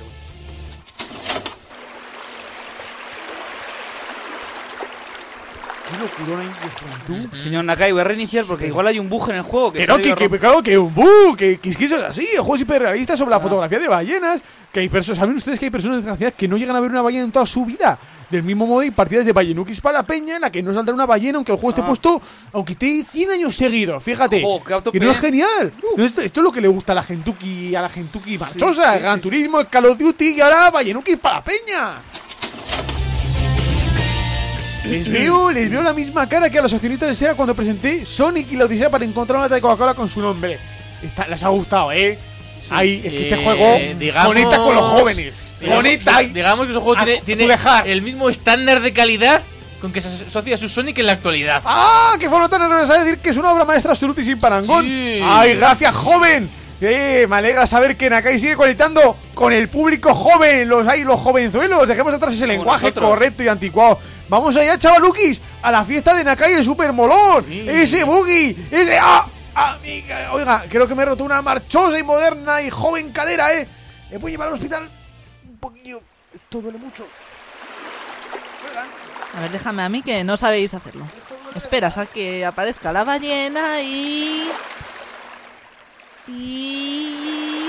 ¿Qué locurón hay de juventud? Señor Nakai, voy a reiniciar porque igual hay un bug en el juego. Que Que se no, ha que, ido que, rom- claro, que un bug, que, que es que eso es así, el juego es hiperrealista sobre la fotografía de ballenas, que hay personas, ¿saben ustedes que hay personas desgraciadas que no llegan a ver una ballena en toda su vida? Del mismo modo hay partidas de ballenukis para la peña en la que no saldrá una ballena aunque el juego esté Ah. puesto, aunque esté cien años seguidos, fíjate. Jo, qué que no es autopen. genial. No, esto, esto es lo que le gusta a la gentuki, a la gentuki marchosa, sí, el Gran Turismo, el Call of Duty y ahora ballenukis para la peña. Les veo, les veo la misma cara que a los accionistas de Sega cuando presenté Sonic y la Odisea para encontrar una lata de Coca-Cola con su nombre. Está- les ha gustado, ¿eh? Ahí, es que este Eh, juego digamos- conecta con los jóvenes. Digamos, Conecta ahí. digamos que su juego Ah, tiene, tú tiene dejar. el mismo estándar de calidad con que se asocia su Sonic en la actualidad. ¡Ah! ¡Qué forma tan hermosa de decir que es una obra maestra absoluta y sin parangón! Sí. ¡Ay, gracias, joven! Eh, me alegra saber que Nakai sigue conectando con el público joven, los hay los jovenzuelos. Dejemos atrás ese lenguaje nosotros. correcto y anticuado. Vamos allá, chavalukis, a la fiesta de Nakai el super molón. Sí. Ese boogie, ese ah, amiga. Oiga, creo que me he roto una marchosa y moderna y joven cadera, eh. Me voy a llevar al hospital un poquillo. Esto duele mucho. Oigan. A ver, déjame a mí que no sabéis hacerlo. Esperas a que aparezca la ballena y... Y...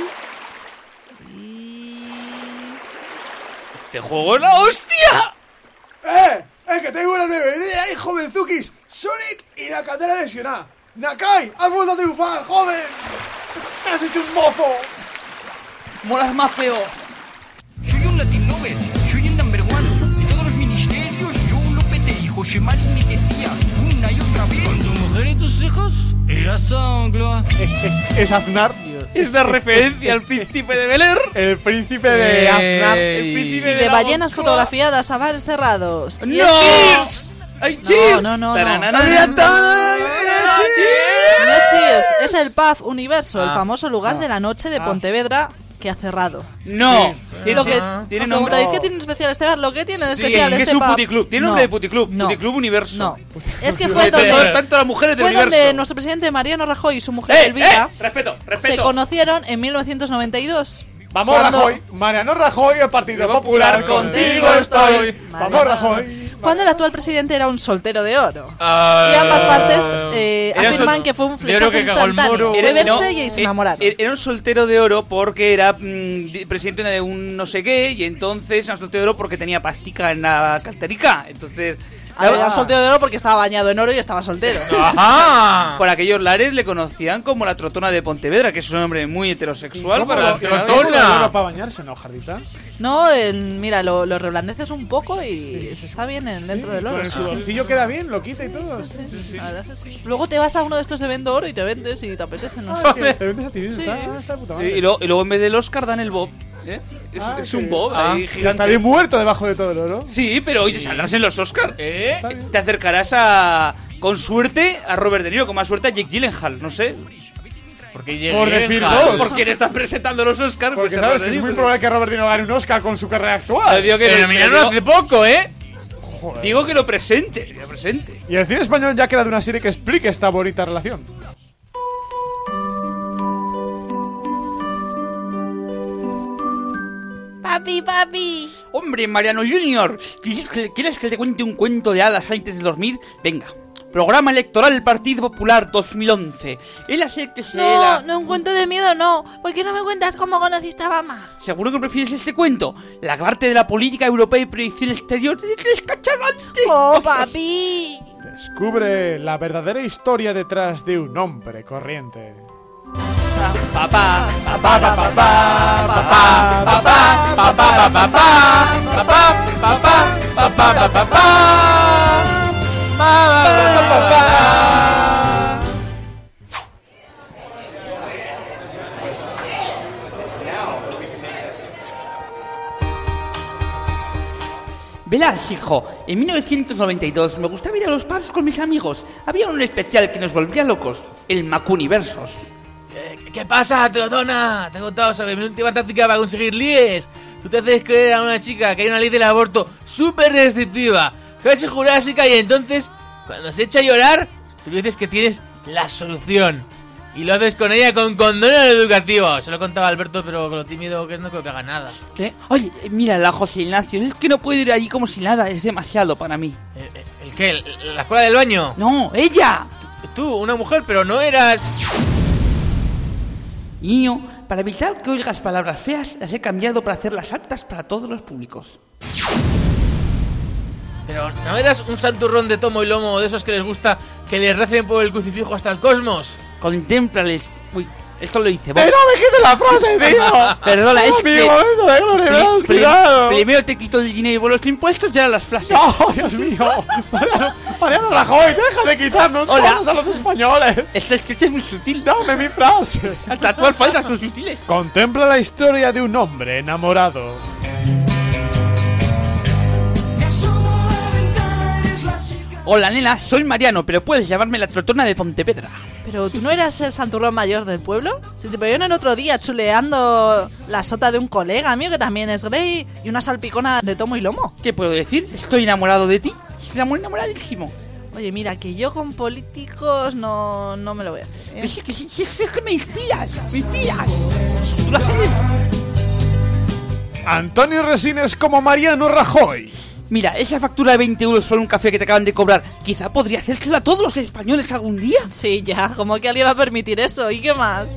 Y... ¡Este juego es la hostia! ¡Eh! ¡Eh, que tengo una nueva idea ahí, jovenzukis! Sonic y la cadera lesionada. ¡Nakai! ¡Has vuelto a triunfar, joven! ¡Te has hecho un mozo! ¡Molas más feo! Soy un Latin Lover, soy el number one. De todos los ministerios, yo lo peté y José María me decía una y otra vez: con tu mujer y tus hijos, era sangla. Es Aznar. Es una referencia al príncipe de Bel-Air. El príncipe de Aznar. El Y príncipe de la ballenas Moncloa. fotografiadas a bares cerrados. Y ¡No! es ¡Ay, No, cheers! no, no, no. Taranana. ¡Habría todo! ¡Era No es Cheers, es el Pub Universo, el Ah. famoso lugar de la noche de Pontevedra que ha cerrado. No, Sí. tiene, Lo que, tiene os nombre. preguntaréis, ¿qué tiene de especial este bar? Lo que tiene de Sí, especial que este es un pub... puticlub. Tiene No, nombre de puticlub. no. Puticlub Universo. No, es que fue Tanto- donde, tanto las mujeres del fue universo. donde nuestro presidente Mariano Rajoy y su mujer ¡Eh, Elvira eh! Respeto, se respeto. conocieron en mil novecientos noventa y dos. Vamos, Cuando- Rajoy. Mariano Rajoy, el Partido Popular. Contigo estoy. Vamos, Rajoy. cuando el actual presidente era un soltero de oro. Ah, y ambas partes eh, era un afirman sol- que fue un de oro flechazo que cagó el instantáneo. moro. Fue Era- no, verse y se eh, enamoraron. eh, Era un soltero de oro porque era mm, di- presidente de un no sé qué, y entonces era un soltero de oro porque tenía pastica en la carterica. Entonces, A ver, era un soltero de oro porque estaba bañado en oro y estaba soltero. ¡Ajá! por aquellos lares le conocían como la trotona de Pontevedra, que es un hombre muy heterosexual. ¿Cómo para lo- la cómo lo trotona? lleva para bañarse, no, Jardita? No, el- mira, lo, lo reblandeces un poco y se está bien en- dentro del Con oro. el sí, sí. sudorcillo queda bien, lo quita y todo. La verdad es que sí. Luego te vas a uno de estos de vendo oro y te vendes y te apetece, no sé. Ah, que te vendes a ti mismo, Sí. está, está de puta Y, madre. y luego, y luego en vez del Oscar dan el Bob. ¿eh? Es, Ah, es sí. un Bob Ah, ahí Y gigante. estaría muerto debajo de todo el oro. Sí, pero oye, saldrás en los Oscar. ¿Eh? Te acercarás a, con suerte, a Robert De Niro, con más suerte a Jake Gyllenhaal, no sé. Porque llegué Por decir ja- dos. ¿Por quién está presentando los Oscars? Porque Pues, sabes Robert que es De muy Niro. probable que Robert De Niro gane un Oscar con su carrera Yo actual. digo que Pero lo- mira, digo- no hace poco, ¿eh? Joder. Digo que lo presente, que lo presente. Y el cine español ya queda de una serie que explique esta bonita relación. Papi, papi. Hombre, Mariano Junior, ¿quieres que, ¿quieres que te cuente un cuento de hadas antes de dormir? Venga. Programa electoral Partido Popular dos mil once. El hacer que se No, la... no, un cuento de miedo, no. ¿Por qué no me cuentas cómo conociste a mamá? ¿Seguro que prefieres este cuento? La parte de la política europea y proyección exterior de tres cacharrante. ¡Oh, papi! Descubre la verdadera historia detrás de un hombre corriente. Papá, papá, Pa, papá, pa, pa, pa, pa, pa, pa, pa, pa, pa, pa, pa, pa, pa, pa. Pa, pa, pa, pa, pa. Verás, hijo, en mil novecientos noventa y dos me gustaba ir a los pubs con mis amigos. Había un especial que nos volvía locos, el Macuniversos. ¿Qué, ¿Qué pasa, Teodona? Te he contado sobre mi última táctica para conseguir líes. Tú te haces creer a una chica que hay una ley del aborto súper restrictiva, casi jurásica, y entonces, cuando se echa a llorar, tú le dices que tienes la solución. Y lo haces con ella con condón educativo. Se lo contaba Alberto, pero con lo tímido que es no creo que haga nada. ¿Qué? Oye, mira la José Ignacio, es que no puedo ir allí como si nada, es demasiado para mí. ¿El, el qué? ¿El- ¿La escuela del baño? No, ella. Tú, una mujer, pero no eras... Niño, para evitar que oigas palabras feas, las he cambiado para hacerlas aptas para todos los públicos. Pero no eras un santurrón de tomo y lomo de esos que les gusta que les recen por el crucifijo hasta el cosmos. Contémplales. Uy, esto lo hice. vos. ¡Eh, no me quites la frase, tío! Perdona, es ¡Mi que... momento de gloria, me has pri- quitado! primero te quito el dinero y por los impuestos y ahora las frases. ¡No, Dios mío! Mariano, Mariano Rajoy, deja de quitarnos Hola. cosas a los españoles. Esta escrita es muy sutil. Dame mi frase. Hasta actuar faltas son sutiles. Contempla la historia de un hombre enamorado. Hola, nena, soy Mariano, pero puedes llamarme la trotona de Pontevedra. ¿Pero tú no eras el santurrón mayor del pueblo? Se te vieron el otro día chuleando la sota de un colega mío que también es gay y una salpicona de tomo y lomo. ¿Qué puedo decir? Estoy enamorado de ti. Estoy enamoradísimo. Oye, mira, que yo con políticos no, no me lo voy a hacer, ¿eh? Que sí, que sí, es que me inspiras, me inspiras. Tú lo haces. Antonio Resines como Mariano Rajoy. Mira, esa factura de veinte euros por un café que te acaban de cobrar, quizá podría hacérsela a todos los españoles algún día. Sí, ya, como que alguien va a permitir eso. ¿Y qué más?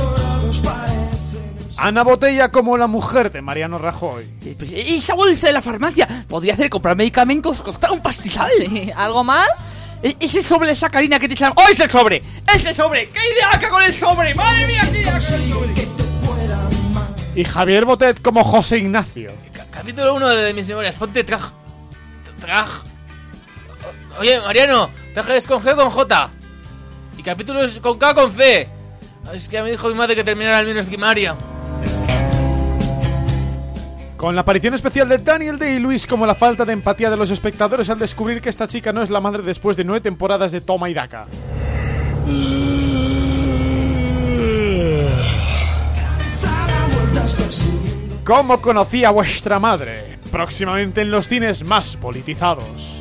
Ana Botella como la mujer de Mariano Rajoy. Eh, pues, esa bolsa de la farmacia podría hacer comprar medicamentos costar un pastizal. Sí, ¿algo más? E- ese sobre de sacarina que te echan. ¡Oh, ese sobre! ¡Ese sobre! ¡Qué ideaca con el sobre! ¡Madre mía, qué ideaca con el sobre! Y Javier Botet como José Ignacio. Ca- Capítulo uno de mis memorias. Ponte traj. Traj. O- Oye, Mariano, traje es con G o con J. Y capítulo es con K o con C. Es que me dijo mi madre que terminara al menos primaria. Con la aparición especial de Daniel Day-Lewis como la falta de empatía de los espectadores al descubrir que esta chica no es la madre después de nueve temporadas de toma y daca. ¿Cómo conocí a vuestra madre? Próximamente en los cines más politizados.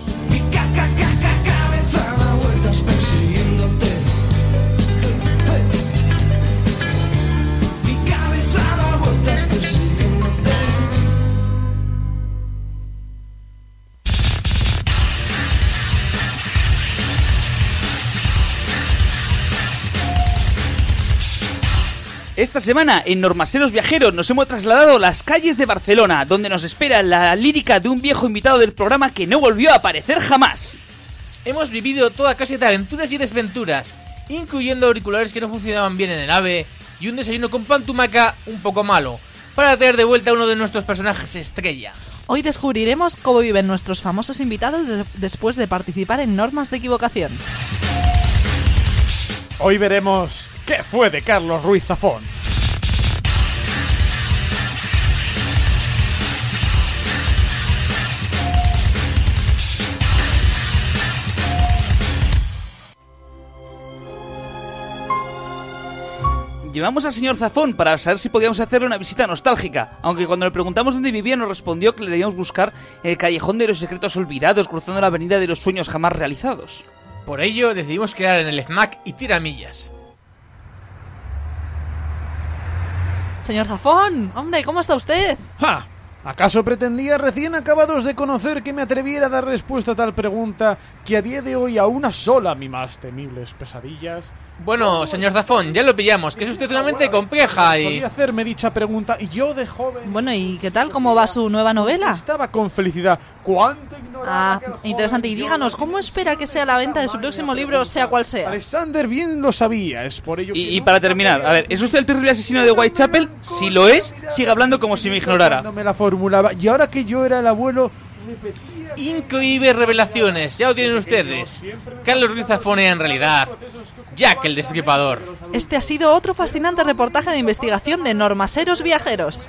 Esta semana en Normaseros Viajeros nos hemos trasladado a las calles de Barcelona, donde nos espera la lírica de un viejo invitado del programa que no volvió a aparecer jamás. Hemos vivido toda clase de aventuras y desventuras, incluyendo auriculares que no funcionaban bien en el AVE y un desayuno con pan tumaca un poco malo, para traer de vuelta a uno de nuestros personajes estrella. Hoy descubriremos cómo viven nuestros famosos invitados de- después de participar en Normas de Equivocación. Hoy veremos qué fue de Carlos Ruiz Zafón. Llevamos al señor Zafón para saber si podíamos hacerle una visita nostálgica, aunque cuando le preguntamos dónde vivía nos respondió que le debíamos buscar en el callejón de los secretos olvidados, cruzando la avenida de los sueños jamás realizados. Por ello decidimos quedar en el FNAC y tiramillas. Señor Zafón, hombre, ¿cómo está usted? ¡Ja! ¿Acaso pretendía recién acabados de conocer que me atreviera a dar respuesta a tal pregunta que a día de hoy a una sola mi más temibles pesadillas? Bueno, señor Zafón, ya lo pillamos, que es usted una mente compleja y... Solía hacerme dicha pregunta y yo de joven... Bueno, ¿y qué tal? ¿Cómo va su nueva novela? Estaba con felicidad. ¿Cuánto ignoraba Ah, aquel joven interesante. Y yo díganos, de ¿cómo mi espera que sea la venta de su próximo libro, sea cual sea? Alexander bien lo sabía, es por ello que... Y, y nunca para terminar, podía a ver, ¿es usted el terrible asesino de Whitechapel? Si lo es, siga hablando como si me ignorara. Cuando me la formulaba. Y ahora que yo era el abuelo, repetía... Increíbles revelaciones, ya lo tienen ustedes. Carlos Ruiz Zafón era en realidad Jack el Destripador. Este ha sido otro fascinante reportaje de investigación de Normaseros Viajeros.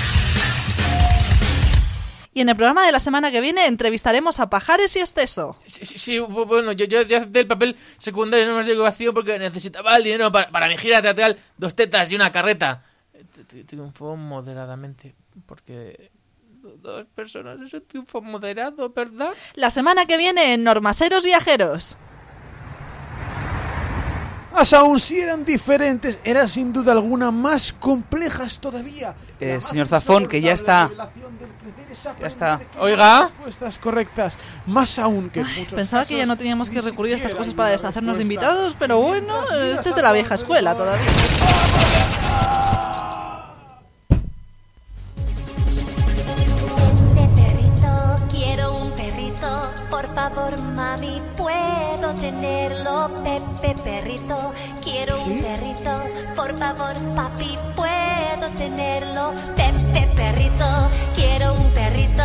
Y en el programa de la semana que viene entrevistaremos a Pajares y Esteso. Sí, sí, sí, bu- bueno, yo, yo, yo acepté el papel secundario en normas de equivocación porque necesitaba el dinero para, para mi gira teatral, dos tetas y una carreta. T- t- Triunfó moderadamente, porque do- dos personas es un triunfo moderado, ¿verdad? La semana que viene en Normaseros Viajeros. Más aún si eran diferentes, eran sin duda alguna más complejas todavía. Eh, La más señor Zafón, que ya está. insoportable revelación del crecer es Ya está. aprender que Oiga. las respuestas correctas, más aún que en muchos Pensaba que ya casos, no teníamos que ni recurrir a estas siquiera cosas hay para una deshacernos de respuesta. invitados, pero bueno, este es de la vieja escuela todavía. Este perrito, quiero un perrito. Por favor, mami, puedo tenerlo. Pepe perrito, quiero un perrito. Por favor, papi, puedo tenerlo. Pepe perrito, quiero un perrito.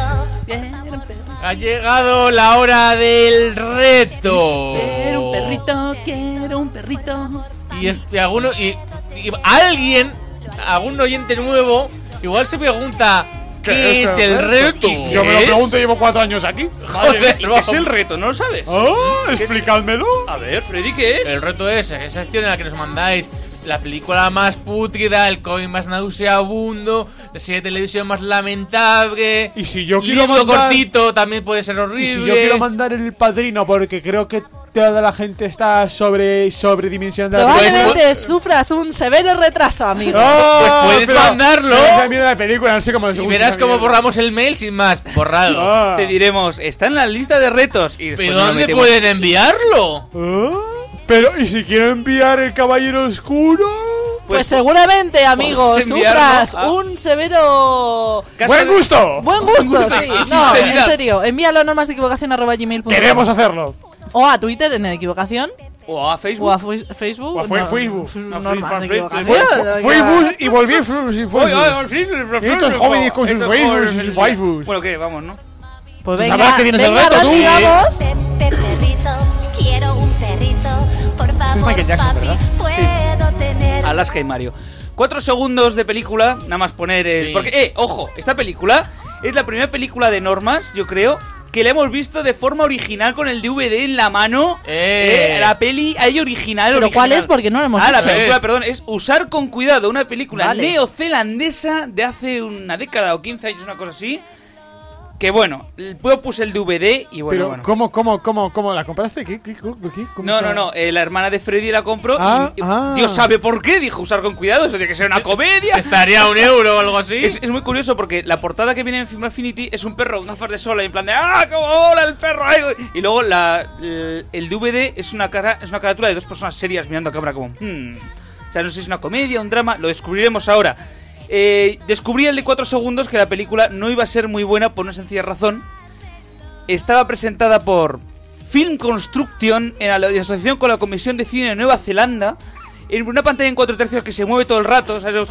Ha llegado la hora del reto. Quiero un perrito, quiero un perrito. Y, es, y alguno y, y alguien, algún oyente nuevo, igual se pregunta ¿qué es el reto? Yo me lo pregunto, llevo cuatro años aquí. Joder, ¿Y qué es el reto? ¿No lo sabes? ¡Ah! Explicádmelo. A ver, Freddy, ¿qué es? El reto es esa sección en la que nos mandáis la película más pútrida, el cómic más nauseabundo, la serie de televisión más lamentable. Y si yo quiero libro mandar- cortito también puede ser Y horrible. si yo quiero mandar el padrino porque creo que toda la gente está sobre sobredimensionada. Probablemente sufras un severo retraso, amigo. ¡Ah! Pues puedes pero- mandarlo. pero esa mierda de película, no sé cómo Y verás cómo borramos el mail sin más, borrado. Ah. Te diremos, está en la lista de retos. Y después ¿Pero nos dónde metemos. pueden enviarlo? ¿Ah? Pero, ¿y si quiero enviar el caballero oscuro? Pues seguramente, amigo, ¿puedes enviarlo? sufras Ah. un severo... Caso ¡Buen de- gusto! Buen gusto, gusto sí. y No, en sinceridad. serio, envíalo a normas de equivocación arroba gmail punto com. Queremos hacerlo. O a Twitter en equivocación. O a O Facebook. a fe- Facebook. O a fe- no, Facebook. no, No, normas de Facebook, equivocación. Facebook. Fue bus y volví a fru- sin Oye, oye, Facebook. al fin, Y estos jóvenes con sus estos Facebook jóvenes, y sus Facebook. Bueno, ¿qué? Vamos, ¿no? Pues sabrás venga, que tienes el venga, reto, tú. Randy, vamos. Pepe perrito, quiero un perrito. Por favor, Michael Jackson, papi, ¿verdad? puedo tenerlo. Alaska y Mario. Cuatro segundos de película, nada más poner el... Sí. Porque, eh, ojo, esta película es la primera película de Normas, yo creo, que la hemos visto de forma original con el D V D en la mano. Eh. Eh, la peli hay original, ¿Pero original. cuál es? Porque no la hemos Ah, la visto. película, Es. perdón, es Usar con cuidado, una película Vale. neozelandesa de hace una década o quince años, una cosa así. Que bueno, luego puse el D V D y bueno, Pero, bueno. ¿cómo, cómo, cómo, cómo? ¿La compraste? ¿Qué, qué, qué, qué? ¿Cómo No, está? no, no, eh, la hermana de Freddy la compró Ah, y, y ah. Dios sabe por qué, dijo usar con cuidado, eso tiene que ser una comedia. Estaría a un euro o algo así. Es, es muy curioso porque la portada que viene en Film Affinity es un perro, gafas de sol, en plan de ¡ah, cómo hola el perro! Ay! Y luego la, el, el D V D es una cara, es una carátula de dos personas serias mirando a cámara como hmm, sea, no sé si es una comedia, un drama, lo descubriremos ahora. Eh, descubrí el de cuatro segundos que la película no iba a ser muy buena por una sencilla razón. Estaba presentada por Film Construction en la asociación con la Comisión de Cine de Nueva Zelanda, en una pantalla en cuatro tercios que se mueve todo el rato, ¿sabes?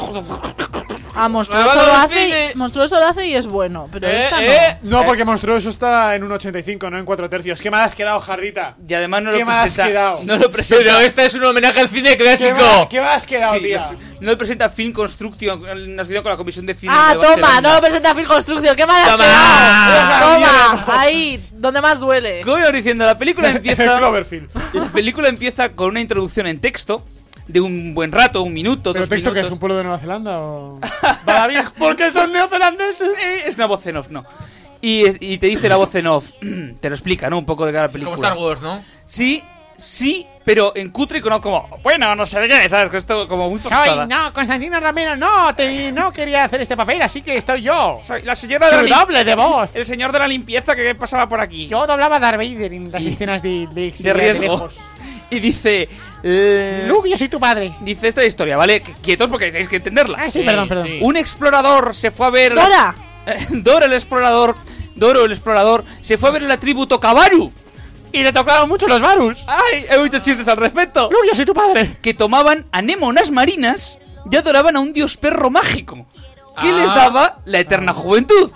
Ah, Monstruoso lo hace, y, Monstruoso lo hace y es bueno, pero eh, esta no. Eh, no, porque Monstruoso está en un ochenta y cinco, no en cuatro tercios. ¿Qué mal has quedado, Jardita? Y además no ¿Qué lo mal presenta. has quedado? No lo presenta. Pero esta es un homenaje al cine clásico. ¿Qué mal, qué mal has quedado, Sí, tía? no, no lo presenta Film Construction en asociación con la Comisión de Cine Ah, de Nueva toma, Zelanda. no lo presenta Film Construction, qué mal has Toma. quedado. Toma, ahí, donde más duele. Como iba diciendo, la película empieza. Cloverfield. La película empieza con una introducción en texto de un buen rato, un minuto, ¿Pero dos texto minutos. que es un pueblo de Nueva Zelanda o...? Vale, ¿por qué son neozelandeses? Eh, es una voz en off, no. Y, es- y te dice la voz en off, te lo explica, ¿no? Un poco de cada película. Como Star Wars, ¿no? Sí, sí, pero en cutre y con como, bueno, no sé qué, ¿sabes? Con esto como muy forzada. no, Constantino Romero, no, te, no quería hacer este papel, así que estoy yo. Soy la señora de la Soy lim- doble de voz. El señor de la limpieza que pasaba por aquí. Yo doblaba a Darth Vader en las Y- escenas de, de, de riesgo. lejos. Y dice... eh, Luke, yo soy tu padre. Dice esta historia, ¿vale? Qu- Quietos porque tenéis que entenderla. Ah, sí, Sí, perdón, perdón. sí. Un explorador se fue a ver... Dora. Dora el explorador... Doro el explorador se fue a ver la tribu Tokabaru. Y le tocaron mucho los Varus. ¡Ay! Hay muchos chistes al respecto. Luke, yo soy tu padre. Que tomaban anémonas marinas y adoraban a un dios perro mágico que Ah. les daba la eterna juventud.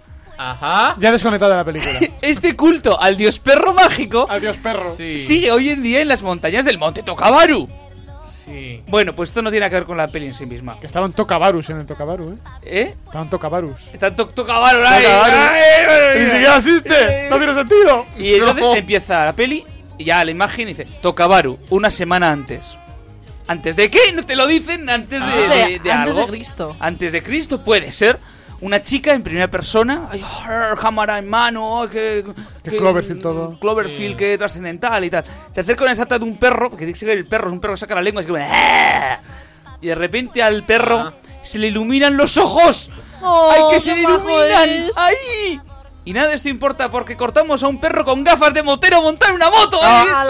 Ajá. Ya desconectado de la película. Este culto al dios perro mágico Adiós, perro. Sí. sigue hoy en día en las montañas del monte Tokabaru. Sí. Bueno, pues esto no tiene nada que ver con la peli en sí misma. Que estaban Tokabarus en el Tokabaru, ¿eh? ¿Eh? Estaban Tokabarus. Está to Tokabaru ahí. Tokabaru. Ay, ay, ay, Ni ay. siquiera existe. No tiene sentido. Y entonces No. empieza la peli y ya la imagen dice Tokabaru, una semana antes. ¿Antes de qué? No te lo dicen antes de, Antes de- de- de antes algo. de Cristo. Antes de Cristo puede ser una chica en primera persona, ay, oh, cámara en mano, oh, que, Que Cloverfield todo. Cloverfield, que trascendental y tal. Se acerca a una estatua de un perro, porque dice que el perro es un perro que saca la lengua y, es que, ¡ah! Y de repente al perro Ah. se le iluminan los ojos. Oh, ¡Ay, que se qué le majo iluminan! es. ¡Ay! Y nada de esto importa porque cortamos a un perro con gafas de motero montar una moto. ¡Ahí está!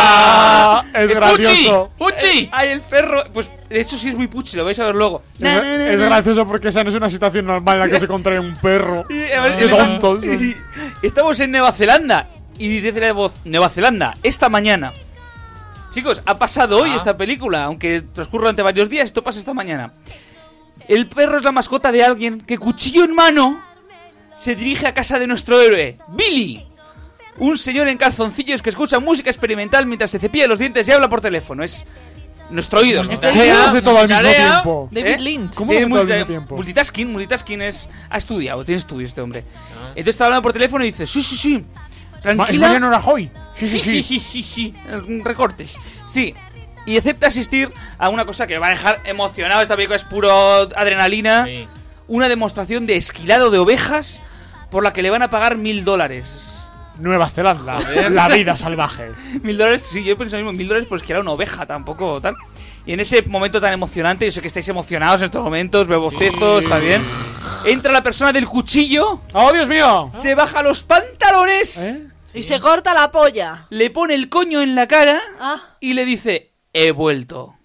Ah, es gracioso. ¡Puchi! ¡Ay, el perro! Pues de hecho sí es muy puchi, lo vais a ver luego. Es, es gracioso porque esa no es una situación normal en la que se contrae un perro. Y, a ver, Qué y- tontos. y- Estamos en Nueva Zelanda. Y dice la voz, Nueva Zelanda, esta mañana. Chicos, ha pasado hoy Ah. esta película. Aunque transcurra durante varios días, esto pasa esta mañana. El perro es la mascota de alguien que, cuchillo en mano, se dirige a casa de nuestro héroe, Billy. Un señor en calzoncillos que escucha música experimental mientras se cepilla los dientes y habla por teléfono. Es nuestro ídolo. ¿Cómo lo hace todo al mismo Tarea. tiempo? David ¿Eh? Lynch. ¿Cómo Sí, lo hace todo al multi- mismo tiempo? Multitasking, multitasking es... Ha estudiado, tiene estudios este hombre. Entonces está hablando por teléfono y dice, sí, sí, sí, Ma- ¿Es tranquila. Mariano Rajoy? Sí, sí, sí, sí. sí, sí, sí, eh, recortes. Sí, y acepta asistir a una cosa que me va a dejar emocionado. Esta película es puro adrenalina. Sí. Una demostración de esquilado de ovejas por la que le van a pagar mil dólares. Nueva Zelanda. Joder. La vida salvaje. Mil dólares, sí, yo pienso lo mismo, mil dólares por esquilar una oveja, tampoco tal. Y en ese momento tan emocionante, yo sé que estáis emocionados en estos momentos, veo bostezos, está bien. Entra la persona del cuchillo, ¡Oh, Dios mío! se baja los pantalones, ¿Eh? Y se corta la polla. le pone el coño en la cara Ah. y le dice, he vuelto.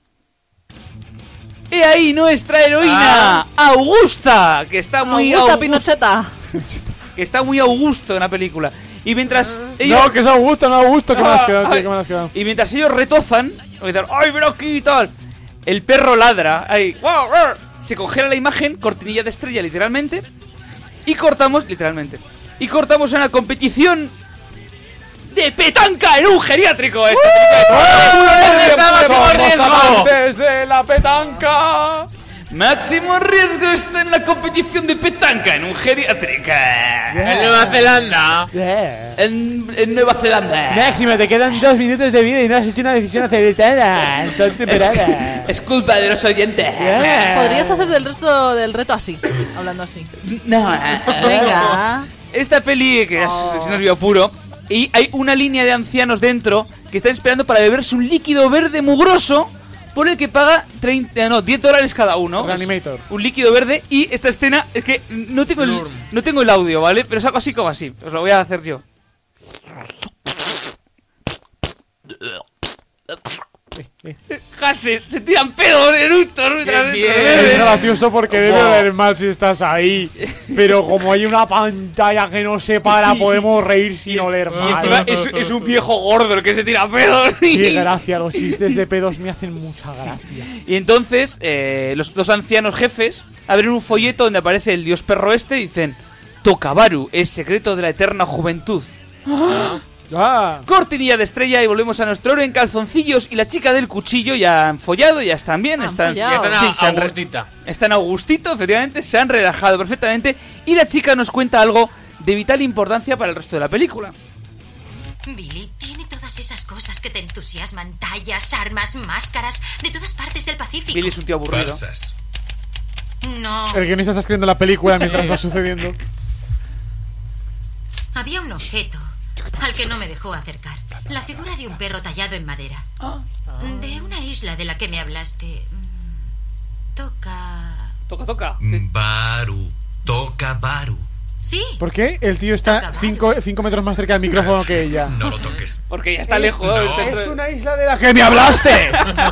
He ahí nuestra heroína, Ah. Augusta, que está muy Augusta Augusta, Pinocheta. que está muy Augusto en la película. Y mientras ellos, No, que es Augusto, no Augusto. ¿Qué me has quedado, tío? Ay. ¿Qué me has quedado? y mientras ellos retozan, o dicen, ¡ay, ven aquí y tal! El perro ladra, ahí, ¡guau, guau! Se congela la imagen, cortinilla de estrella literalmente, y cortamos, literalmente, y cortamos una competición de petanca en un geriátrico. Esta película de- está máximo ¡Somos riesgo! amantes de la petanca! Máximo riesgo está en la competición de petanca en un geriátrico. En Nueva Zelanda. Yeah. En, en Nueva Zelanda. Máximo, te quedan dos minutos de vida y no has hecho una decisión acertada. Entonces, Es, temporada. es culpa de los oyentes. Yeah. Podrías hacer del resto del reto así, hablando así. No. Venga. Esta peli, que es, Oh. es nervio puro, y hay una línea de ancianos dentro que están esperando para beberse un líquido verde mugroso por el que paga treinta, no, diez dólares cada uno. Reanimator. Es un líquido verde. Y esta escena es que no tengo el, Slurm. no tengo el audio, ¿vale? Pero es algo así como así. Os lo voy a hacer yo. Gases, se tiran pedos, eructos. mientras- bien. Es gracioso porque debe Wow. haber mal si estás ahí. Pero como hay una pantalla que no se para, podemos reír sin oler Y encima mal. es, es un viejo gordo el que se tira pedos. Qué gracia, los chistes de pedos me hacen mucha gracia. Y entonces, eh, los dos ancianos jefes abren un folleto donde aparece el dios perro este y dicen: Tokabaru, es secreto de la eterna juventud. Ah, Cortinilla de estrella y volvemos a nuestro oro en calzoncillos y la chica del cuchillo ya han follado, ya están bien, Han están, follado. Ya están sí, a, se han re- Agustita. están a gustito, efectivamente, se han relajado perfectamente y la chica nos cuenta algo de vital importancia para el resto de la película. Billy tiene todas esas cosas que te entusiasman: tallas, armas, máscaras, de todas partes del Pacífico. Billy es un tío aburrido. Falsas. No. el guionista está escribiendo la película mientras va sucediendo. Había un objeto al que no me dejó acercar. La figura de un perro tallado en madera. De una isla de la que me hablaste. Mm, Toca... Toca, toca. Baru. Toca Baru. Sí. ¿Por qué? El tío está 5 metros más cerca del micrófono que ella. No lo toques. Porque ya está Es- lejos. no. el centro Es de- una isla de la que me hablaste.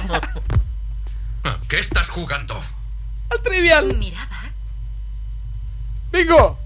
¿Qué estás jugando? Al trivial. Miraba. ¡Bingo!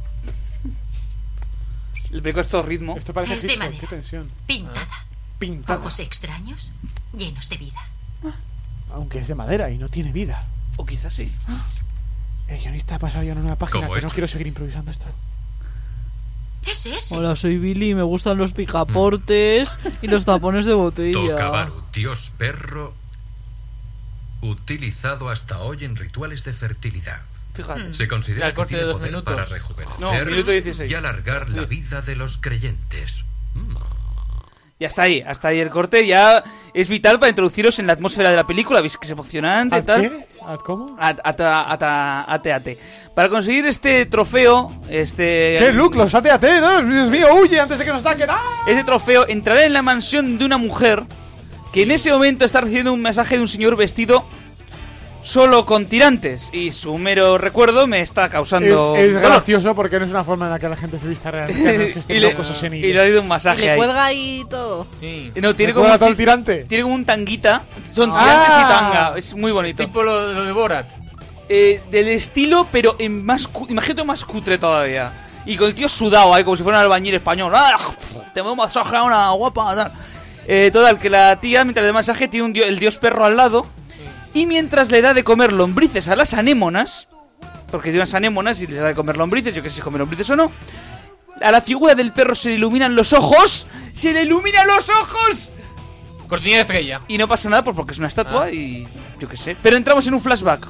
El brico es todo ritmo. Esto parece Es de Hitchcock, madera. qué tensión. Pintada. Pintada. Ojos extraños, llenos de vida. Aunque es de madera y no tiene vida. O quizás sí. El guionista ha pasado ya a una nueva página ¿Cómo que no esto? quiero seguir improvisando esto. Es ese. Hola, soy Billy y me gustan los picaportes y los tapones de botella. Tokabaru, dios perro, utilizado hasta hoy en rituales de fertilidad. Fíjate. Se considera El que corte tiene de dos poder minutos. para rejuvenecer No, minuto dieciséis. y alargar la vida de los creyentes. Mm. Ya está ahí, hasta ahí el corte. Ya es vital para introduciros en la atmósfera de la película. ¿Veis que es emocionante? ¿Ad tal? qué? ¿Ad cómo? At- ata- ata- ate, ate. Para conseguir este trofeo, este... ¿Qué, Luke? Los ate ate, ¿no? Dios mío, huye antes de que nos ataquen. ¡Ah! Este trofeo entrará en la mansión de una mujer que en ese momento está recibiendo un mensaje de un señor vestido solo con tirantes. Y su mero recuerdo me está causando... Es, es dolor. gracioso porque no es una forma en la que la gente se vista realmente. No es que y, estén le, locos o y senillos. le ha dado un Y masaje le ahí. cuelga ahí todo. Sí. No, tiene ¿Le como, cuelga un todo el ti- tirante? tiene como un tanguita. Son Ah. tirantes y tanga. Es muy bonito. Tipo lo, lo de Borat. Eh, del estilo, pero en más cu- imagínate más cutre todavía. Y con el tío sudado ahí, como si fuera un albañil español. ¡Ah! Te voy a masaje a una guapa. Tal. Eh, total, que la tía, mientras le da masaje, tiene un dio- el dios perro al lado. Y mientras le da de comer lombrices a las anémonas, porque tiene unas anémonas y les da de comer lombrices, yo que sé si come lombrices o no, a la figura del perro se le iluminan los ojos. ¡Se le iluminan los ojos! Cortinilla de estrella. Y no pasa nada pues porque es una estatua y yo qué sé. Pero entramos en un flashback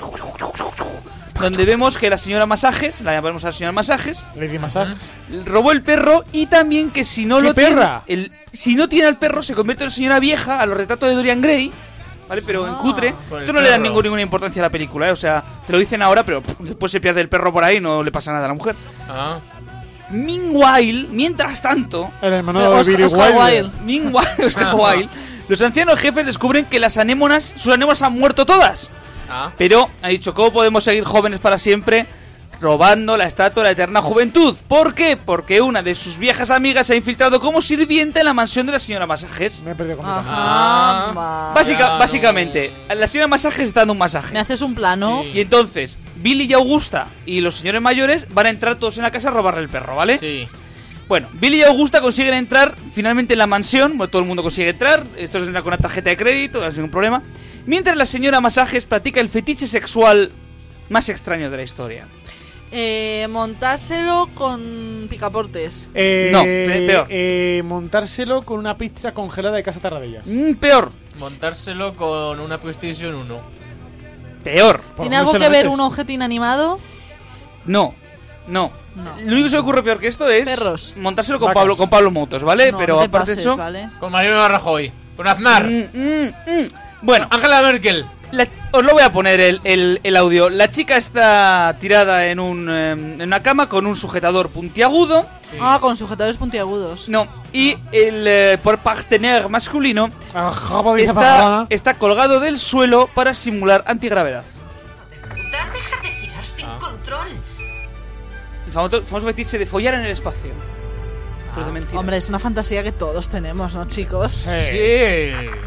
donde vemos que la señora Masajes, la llamamos a la señora Masajes, Lady Masajes. robó el perro y también que si no ¿Qué lo perra? tiene, el, si no tiene al perro se convierte en una señora vieja a los retratos de Dorian Gray, ¿vale? Pero en cutre. con el Esto no le dan perro. ningún- ninguna importancia a la película, ¿eh? O sea, te lo dicen ahora, pero pff, después se pierde el perro por ahí y no le pasa nada a la mujer. Ah. Meanwhile, mientras tanto, El hermano de Oscar- Billy Oscar Wilder. Wilde. Meanwhile, Oscar Wilde, los ancianos jefes descubren que las anémonas, sus anémonas han muerto todas. Ah. Pero ha dicho, ¿cómo podemos seguir jóvenes para siempre? Robando la estatua de la eterna juventud. ¿Por qué? Porque una de sus viejas amigas se ha infiltrado como sirvienta en la mansión de la señora Masajes. Me he perdido completamente. Ah. Ajá, va. Básica, ya no. básicamente, la señora Masajes está dando un masaje. ¿Me haces un plano? Sí. Y entonces, Billy y Augusta y los señores mayores van a entrar todos en la casa a robarle el perro, ¿vale? Sí. Bueno, Billy y Augusta consiguen entrar finalmente en la mansión. Bueno, todo el mundo consigue entrar. Esto se entra con una tarjeta de crédito, sin ningún problema. Mientras la señora Masajes practica el fetiche sexual más extraño de la historia. Eh, montárselo con picaportes. Eh, No, pe- peor. Eh, montárselo con una pizza congelada de Casa Tarradellas. Mm, peor, Montárselo con una PlayStation uno. peor. ¿Por ¿Tiene dónde algo se lo que ver metes? un objeto inanimado? No, no. No. Lo único que se me ocurre peor que esto es Perros. montárselo con Vacas. Pablo, con Pablo Motos, ¿vale? No, Pero no te aparte pases, de eso. ¿vale? Con Mariano Rajoy. Con Aznar. Mm, mm, mm. Bueno, Angela Merkel. la- os lo voy a poner el, el- el audio. La chica está tirada en, un, eh, en una cama con un sujetador puntiagudo. Ah, con sujetadores puntiagudos. No, y el eh, por partener masculino Ajá, podéis está, apagarla. está colgado del suelo para simular antigravedad. Puta, deja de girar sin control. El famoso, famoso fetiche de follar en el espacio. Pero de mentira. Hombre, es una fantasía que todos tenemos, ¿no, chicos? Sí.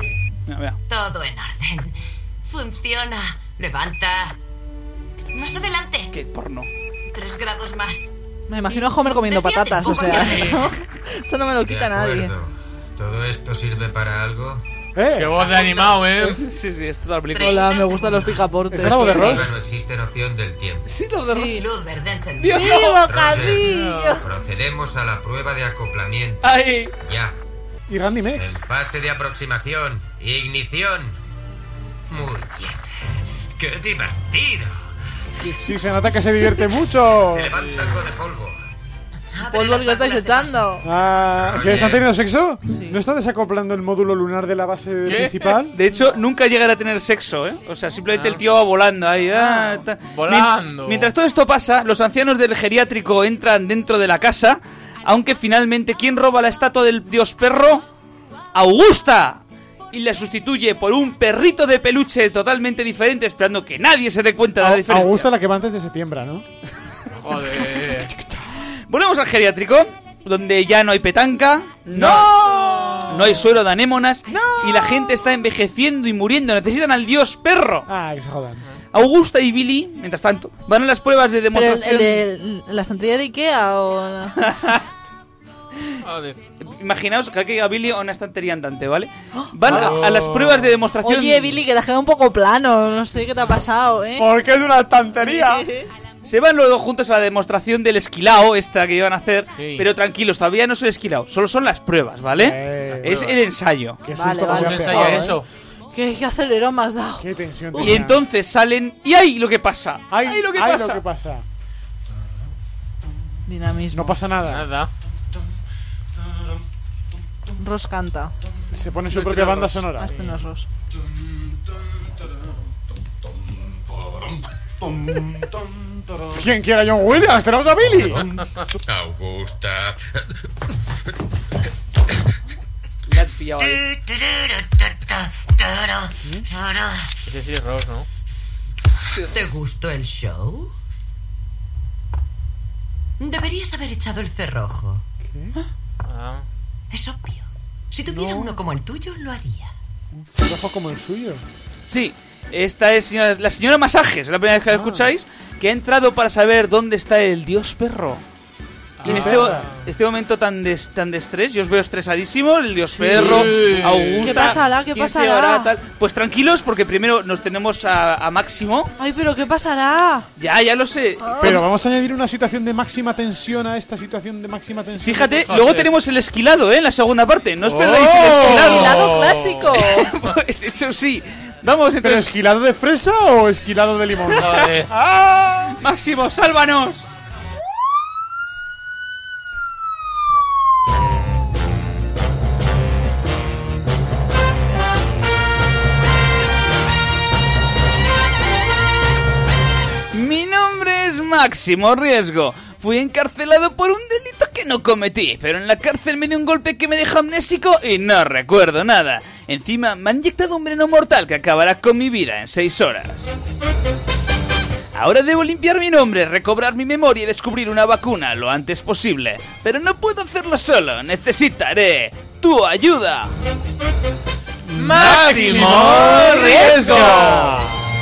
Mira, mira. Todo en orden. Funciona. Levanta. Más adelante. Qué porno. Tres grados más. Me imagino a Homer comiendo Desvíate, patatas, o sea, compañero. ¿no? Eso no me lo quita De nadie. acuerdo. ¿Todo esto sirve para algo? ¡Eh! Qué voz de animado, eh. Sí, sí, es toda la película. Hola, me gustan los picaportes. ¿Es algo de Ross? No existe noción del tiempo. Sí, los de Sí. Luz verde encendida. Dios. ¡Sí, Roger, bocadillo! procedemos a la prueba de acoplamiento. ¡Ay! Ya. Y Randy En Mex. fase de aproximación. Ignición. Muy bien. ¡Qué divertido! Sí, se nota que se divierte mucho. Se levanta algo de polvo. Abre Polvos las que estáis válvulas de echando. Ah, ¿que están teniendo sexo? Sí. ¿No está desacoplando el módulo lunar de la base ¿Qué? principal? De hecho, nunca llegará a tener sexo, ¿eh? O sea, simplemente el tío va volando ahí. ah, ta- volando. Mien- Mientras todo esto pasa, los ancianos del geriátrico entran dentro de la casa, aunque finalmente, ¿quién roba la estatua del dios perro? ¡Augusta! Y la sustituye por un perrito de peluche totalmente diferente, esperando que nadie se dé cuenta de la A- diferencia. Augusta la que va antes de septiembre, ¿no? Joder. Volvemos al geriátrico, donde ya no hay petanca, no, no hay suero de anémonas, y la gente está envejeciendo y muriendo. Necesitan al dios perro. Ah, que se jodan. Augusta y Billy, mientras tanto, van a las pruebas de ¿Pero el, demostración. el de la estantería de Ikea o...? Joder. Imaginaos que aquí a Billy a una estantería andante, ¿vale? Van a, a las pruebas de demostración. Oye, Billy, que te has quedado un poco plano. No sé qué te ha pasado, ¿eh? Porque es una estantería. Se van luego juntos a la demostración del esquilao, esta que iban a hacer. Sí. Pero tranquilos, todavía no es el esquilao, solo son las pruebas, ¿vale? Eh, es el ensayo. Qué Vale, susto vale. me ¿Cómo había se pegado, ensaya ¿eh? eso? ¿Qué, qué acelerón me has dado? Qué tensión Y tenía. entonces salen. ¡Y ahí lo que pasa! Ay, ¡Ahí lo que ay, pasa! lo que pasa. Dinamismo. No pasa nada. Nada. Ross canta. Se pone su Nuestro propia banda Ross. sonora. Ah, este no es Ross. ¿Quién quiere a John Williams? ¡Tenemos a Billy! Augusta. Le has pillado ahí. Ese sí es Ross, ¿no? ¿Te gustó el show? Deberías haber echado el cerrojo. Ah. Es obvio. Si tuviera uno como el tuyo, lo haría. Un cerrojo como el suyo. Sí, esta es señora- la señora Masajes, es la primera vez que la escucháis, que ha entrado para saber dónde está el dios perro. Y en Ah. este, mo- este momento tan de, tan de estrés, yo os veo estresadísimos, el dios perro, Augusta... ¿Qué pasará? ¿Qué ¿quién se pasará? llevará tal? Pues tranquilos, porque primero nos tenemos a, a Máximo. Ay, pero ¿qué pasará? Ya, ya lo sé. Pero vamos a añadir una situación de máxima tensión a esta situación de máxima tensión. Fíjate, Joder. luego tenemos el esquilado, ¿eh? En la segunda parte. No os Oh. perdáis el esquilado. ¡Hilado clásico! Pues, de hecho, sí. Vamos, ¿Pero entonces... esquilado de fresa o esquilado de limón? Joder. ¡Ah! Máximo, sálvanos. Mi nombre es Máximo Riesgo. Fui encarcelado por un delito que no cometí, pero en la cárcel me dio un golpe que me dejó amnésico y no recuerdo nada. Encima me han inyectado un veneno mortal que acabará con mi vida en seis horas. Ahora debo limpiar mi nombre, recobrar mi memoria y descubrir una vacuna lo antes posible. Pero no puedo hacerlo solo, necesitaré tu ayuda. ¡Máximo Riesgo!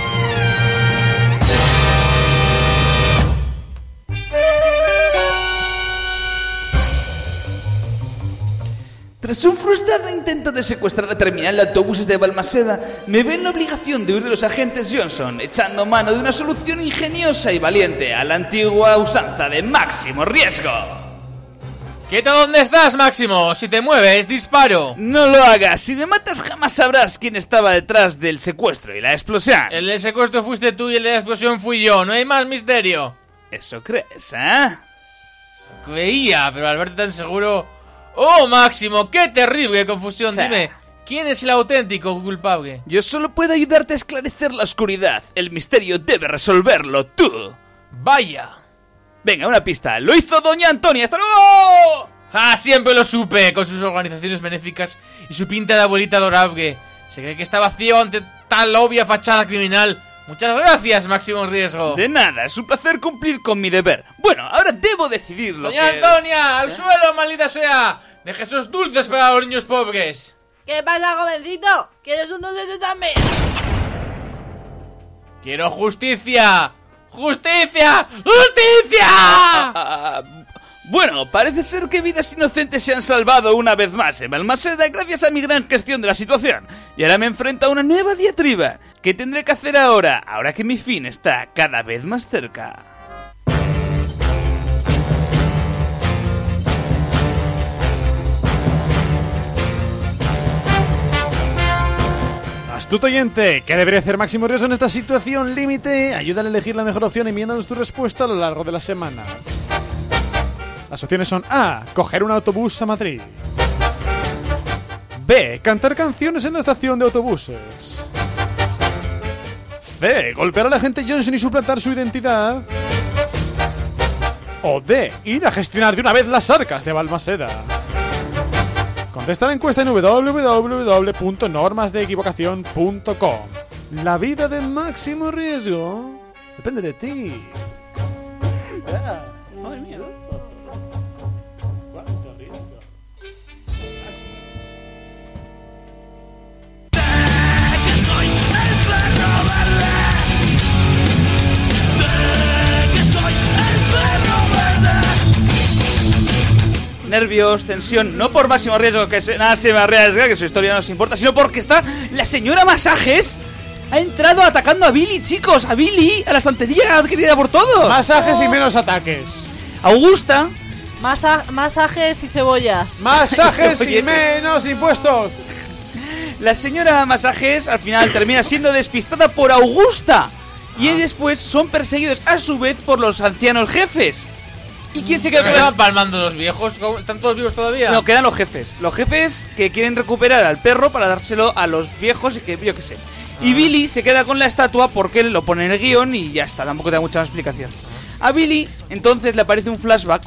Tras un frustrado intento de secuestrar la terminal de autobuses de Balmaseda, me veo en la obligación de huir de los agentes Johnson, echando mano de una solución ingeniosa y valiente a la antigua usanza de máximo riesgo. ¿Quieto dónde estás, Máximo? Si te mueves, disparo. No lo hagas, si me matas jamás sabrás quién estaba detrás del secuestro y la explosión. El del secuestro fuiste tú y el de la explosión fui yo. No hay más misterio. ¿Eso crees, eh? Creía, pero al verte tan seguro... ¡Oh, Máximo! ¡Qué terrible confusión! Sí. Dime, ¿quién es el auténtico culpable? Yo solo puedo ayudarte a esclarecer la oscuridad. El misterio debe resolverlo tú. ¡Vaya! Venga, una pista. Lo hizo Doña Antonia. ¡Hasta luego! ¡Ah, siempre lo supe! Con sus organizaciones benéficas y su pinta de abuelita adorable. Se cree que está vacío ante tal obvia fachada criminal. Muchas gracias, Máximo Riesgo. De nada, es un placer cumplir con mi deber. Bueno, ahora debo decidir lo ¡Doña que... Antonia! ¡Al suelo, maldita sea! ¡Deje esos dulces para los niños pobres! ¿Qué pasa, jovencito? ¿Quieres un dulce tú también? ¡Quiero justicia! ¡Justicia! ¡Justicia! Ah, bueno, parece ser que vidas inocentes se han salvado una vez más en Balmaseda gracias a mi gran gestión de la situación. Y ahora me enfrento a una nueva diatriba. ¿Qué tendré que hacer ahora, ahora que mi fin está cada vez más cerca? Astuto oyente, ¿qué debería hacer Máximo Riesgo en esta situación límite? Ayúdale a elegir la mejor opción enviándonos tu respuesta a lo largo de la semana. Las opciones son A. Coger un autobús a Madrid. B. Cantar canciones en la estación de autobuses. C. Golpear a la agente Johnson y suplantar su identidad. O D. Ir a gestionar de una vez las arcas de Balmaseda. Contesta la encuesta en w w w punto normas de equivocación punto com. La vida de Máximo Riesgo depende de ti. Ah. Madre mía. Nervios, tensión, no por Máximo Riesgo, que se, nada se me arriesga, que su historia no nos importa, sino porque está la señora Masajes. Ha entrado atacando a Billy, chicos, a Billy, a la estantería querida por todos. Masajes y menos ataques. Augusta. Masa masajes y cebollas. Masajes y Oye, menos impuestos. La señora Masajes al final termina siendo despistada por Augusta. Y Ah. después son perseguidos a su vez por los ancianos jefes. ¿Y quién se queda con ¿Estaban la... palmando los viejos? ¿Cómo? ¿Están todos vivos todavía? No, quedan los jefes. Los jefes que quieren recuperar al perro para dárselo a los viejos y que yo qué sé. Y Billy se queda con la estatua porque lo pone en el guión y ya está, tampoco te da mucha más explicación. A Billy entonces le aparece un flashback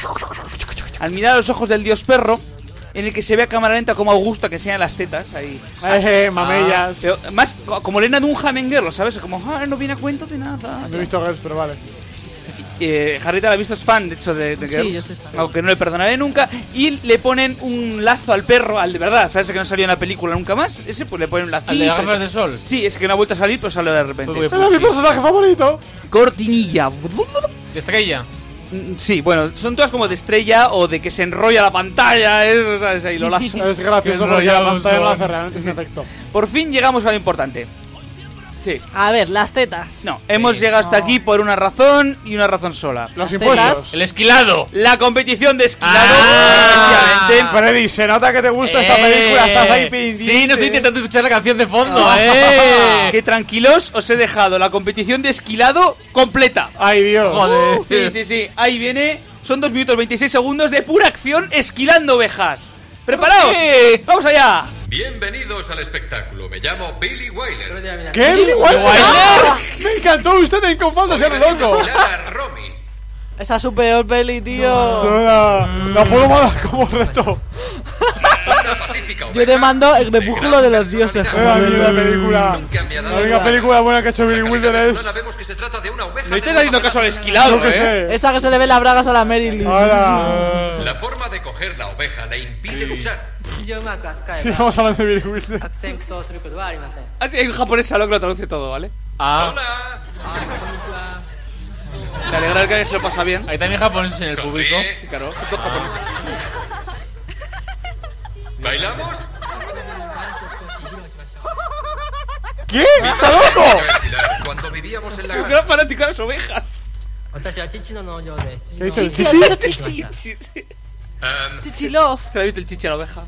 al mirar a los ojos del dios perro, en el que se ve a cámara lenta como Augusta que enseña las tetas ahí. Eh, mamellas. Pero más como Lena de un jamenguero, ¿sabes? Como, ah, no viene a cuento de nada. No he visto Girls, pero vale. Eh, Harrieta la ha visto, es fan, de hecho, de, de Sí, Girls, yo soy fan. aunque no le perdonaré nunca. Y le ponen un lazo al perro, al de verdad, ¿sabes? Que no salió en la película nunca más. Ese, pues le ponen un lazo. ¿Al de las gafas de sol? Sí, ese que no ha vuelto a salir, pero salió de repente. Muy Era mi personaje favorito. Cortinilla. ¿De estrella? Sí, bueno, son todas como de estrella o de que se enrolla la pantalla, eso, ¿sabes? Ahí lo lazo. Es gracioso porque la pantalla no hace realmente ese efecto. Por fin llegamos a lo importante. Sí. A ver, las tetas. No, hemos llegado hasta aquí por una razón y una razón sola. Los Las impuestos. tetas. ¡El esquilado! La competición de esquilado. Ah. efectivamente. Freddy, se nota que te gusta esta Eh, película. Estás ahí pendiente. Sí, no estoy intentando escuchar la canción de fondo, eh. Que tranquilos, os he dejado la competición de esquilado completa. Ay, Dios. Joder. Sí, sí, sí. Ahí viene. Son dos minutos veintiséis segundos de pura acción esquilando ovejas. ¿Preparados? Sí. ¡Vamos allá! Bienvenidos al espectáculo. Me llamo Billy Wyler. ¿Qué? Billy Wilder. Wilder. Me encantó usted en Confalda, se Voy a loco. desfilar a Romy. Esa es su peor peli, tío. Suena. La puedo mandar como reto. Una pacífica Yo te oveja mando el de crepúsculo gran de los dioses. personalidad. Venga, a mí la película. Nunca me ha dado La única nada. película buena que ha hecho Billy La Wilder calidad es. venezolana vemos que se trata de una oveja No de estáis Nueva haciendo caso al Zelanda. esquilado, Yo qué ¿eh? sé. Esa que se le ve las bragas a la Marilyn. Ahora. La forma de coger la oveja le impide luchar. Sí, vamos a hablar de Billy Wilder. Así hay un japonés salón que lo traduce todo, ¿vale? Ah, Hola. Te alegra que se lo pasa bien. hay también japoneses en el Sonríe. público. Sí, claro, son todos japoneses. ¿Bailamos? ¿Qué? ¿Está loco? Desfilar. Cuando vivíamos en la Soy un granja. gran fanático de las ovejas. ¿Qué ha dicho? Chichi, ¿Chichi? ha dicho chichi. Sí, sí. Em, Chichi love. Se le ha visto el chichi a la oveja.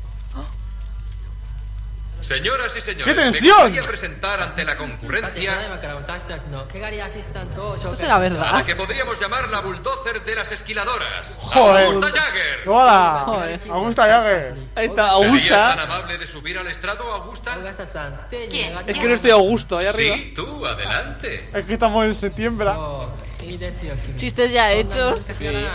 señoras y señores, ¡Qué me tensión! gustaría presentar ante la concurrencia Esto será a verdad. la que podríamos llamar la bulldozer de las esquiladoras. Joder. Augusta Jagger. Hola. Joder. Augusta Jagger. Ahí está, ¿Serías tan Augusta. amable de subir al estrado, Augusta? ¿Quién? Es que no estoy Augusto, ahí arriba. Sí, tú, adelante. Es que estamos en septiembre. Chistes ya hechos.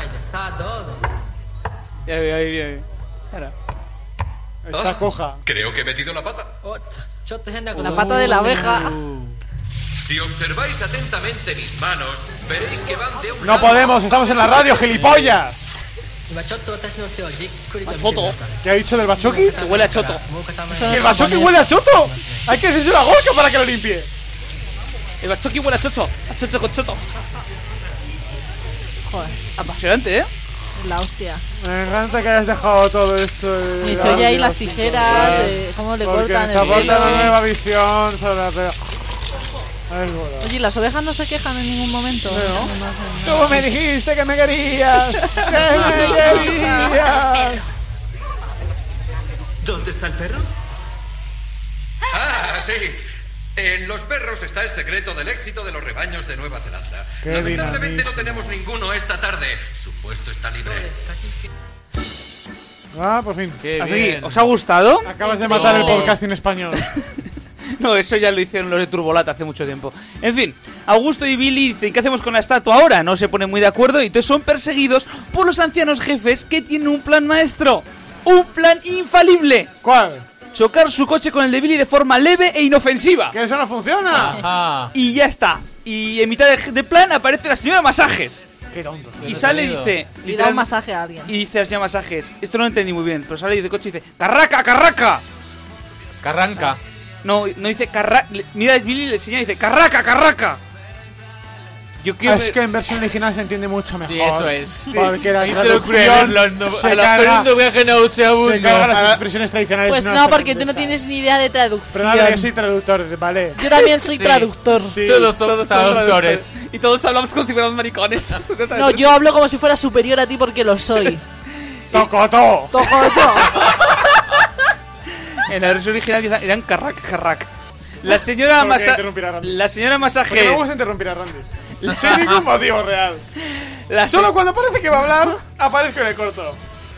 Ya vi, ahí vi, ahí vi. Ahora. Está Ah, coja. Creo que he metido la pata. La pata de la abeja. Si observáis atentamente mis manos, veréis que van de un No lado podemos, estamos en la radio, gilipollas. Choto. ¿Qué ha dicho del bachoqui? Que huele a choto. ¿Que el bachoqui huele a choto? Hay que hacerse la gorka para que lo limpie. El bachoqui huele a choto. A choto con choto. Joder, Apasionante, ¿eh? la hostia. Me encanta que hayas dejado todo esto. Y se oye ahí las tijeras, eh, cómo le Porque cortan el está pelo. aportando una nueva visión sobre la pega. Oye, ¿las ovejas no se quejan en ningún momento? No. Tú me dijiste que me querías. Que me querías. ¿Dónde está el perro? Ah, sí. En los perros está el secreto del éxito de los rebaños de Nueva Zelanda. Qué Lamentablemente dinamismo. no tenemos ninguno esta tarde. Su puesto está libre. Ah, por fin. Así, ¿os ha gustado? Acabas de matar el podcast en español. No, eso ya lo hicieron los de Turbolata hace mucho tiempo. En fin, Augusto y Billy dicen, ¿qué hacemos con la estatua ahora? No se ponen muy de acuerdo y entonces son perseguidos por los ancianos jefes que tienen un plan maestro. ¡Un plan infalible! ¿Cuál? Chocar su coche con el de Billy de forma leve e inofensiva. ¡Que eso no funciona! Ajá. Y ya está. Y en mitad de, de plan aparece la señora Masajes. ¡Qué tonto! Y sale y dice... Y da literal- un masaje a alguien. Y dice a la señora Masajes, esto no lo entendí muy bien, pero sale de coche y dice, ¡Carraca, carraca! Carranca. No, no dice carraca. Mira, Billy le enseña y dice, ¡Carraca, carraca! Yo quiero Es ver- que en versión original se entiende mucho mejor. Sí, eso es. Porque la Ahí te lo crees, traducción lo- lo- se a la carga, segundo viaje nauseabundo. se carga las Ah, expresiones tradicionales. Pues no, las porque tú no holandesas. tienes ni idea de traducción. Pero nada, yo soy traductor, vale. Yo también soy Sí. traductor. Sí. Todos son Todos son traductores. Y todos hablamos como si fuéramos maricones. No, yo hablo como si fuera superior a ti porque lo soy. ¡Tocoto! ¡Tocoto! En la versión original dicen- eran carraca, carraca. La señora Tengo que Masa... interrumpir a Randy. La señora Porque Masajes... no vamos a interrumpir a Randy. Sin ningún motivo real. La se- Solo cuando parece que va a hablar, aparezco en el corto.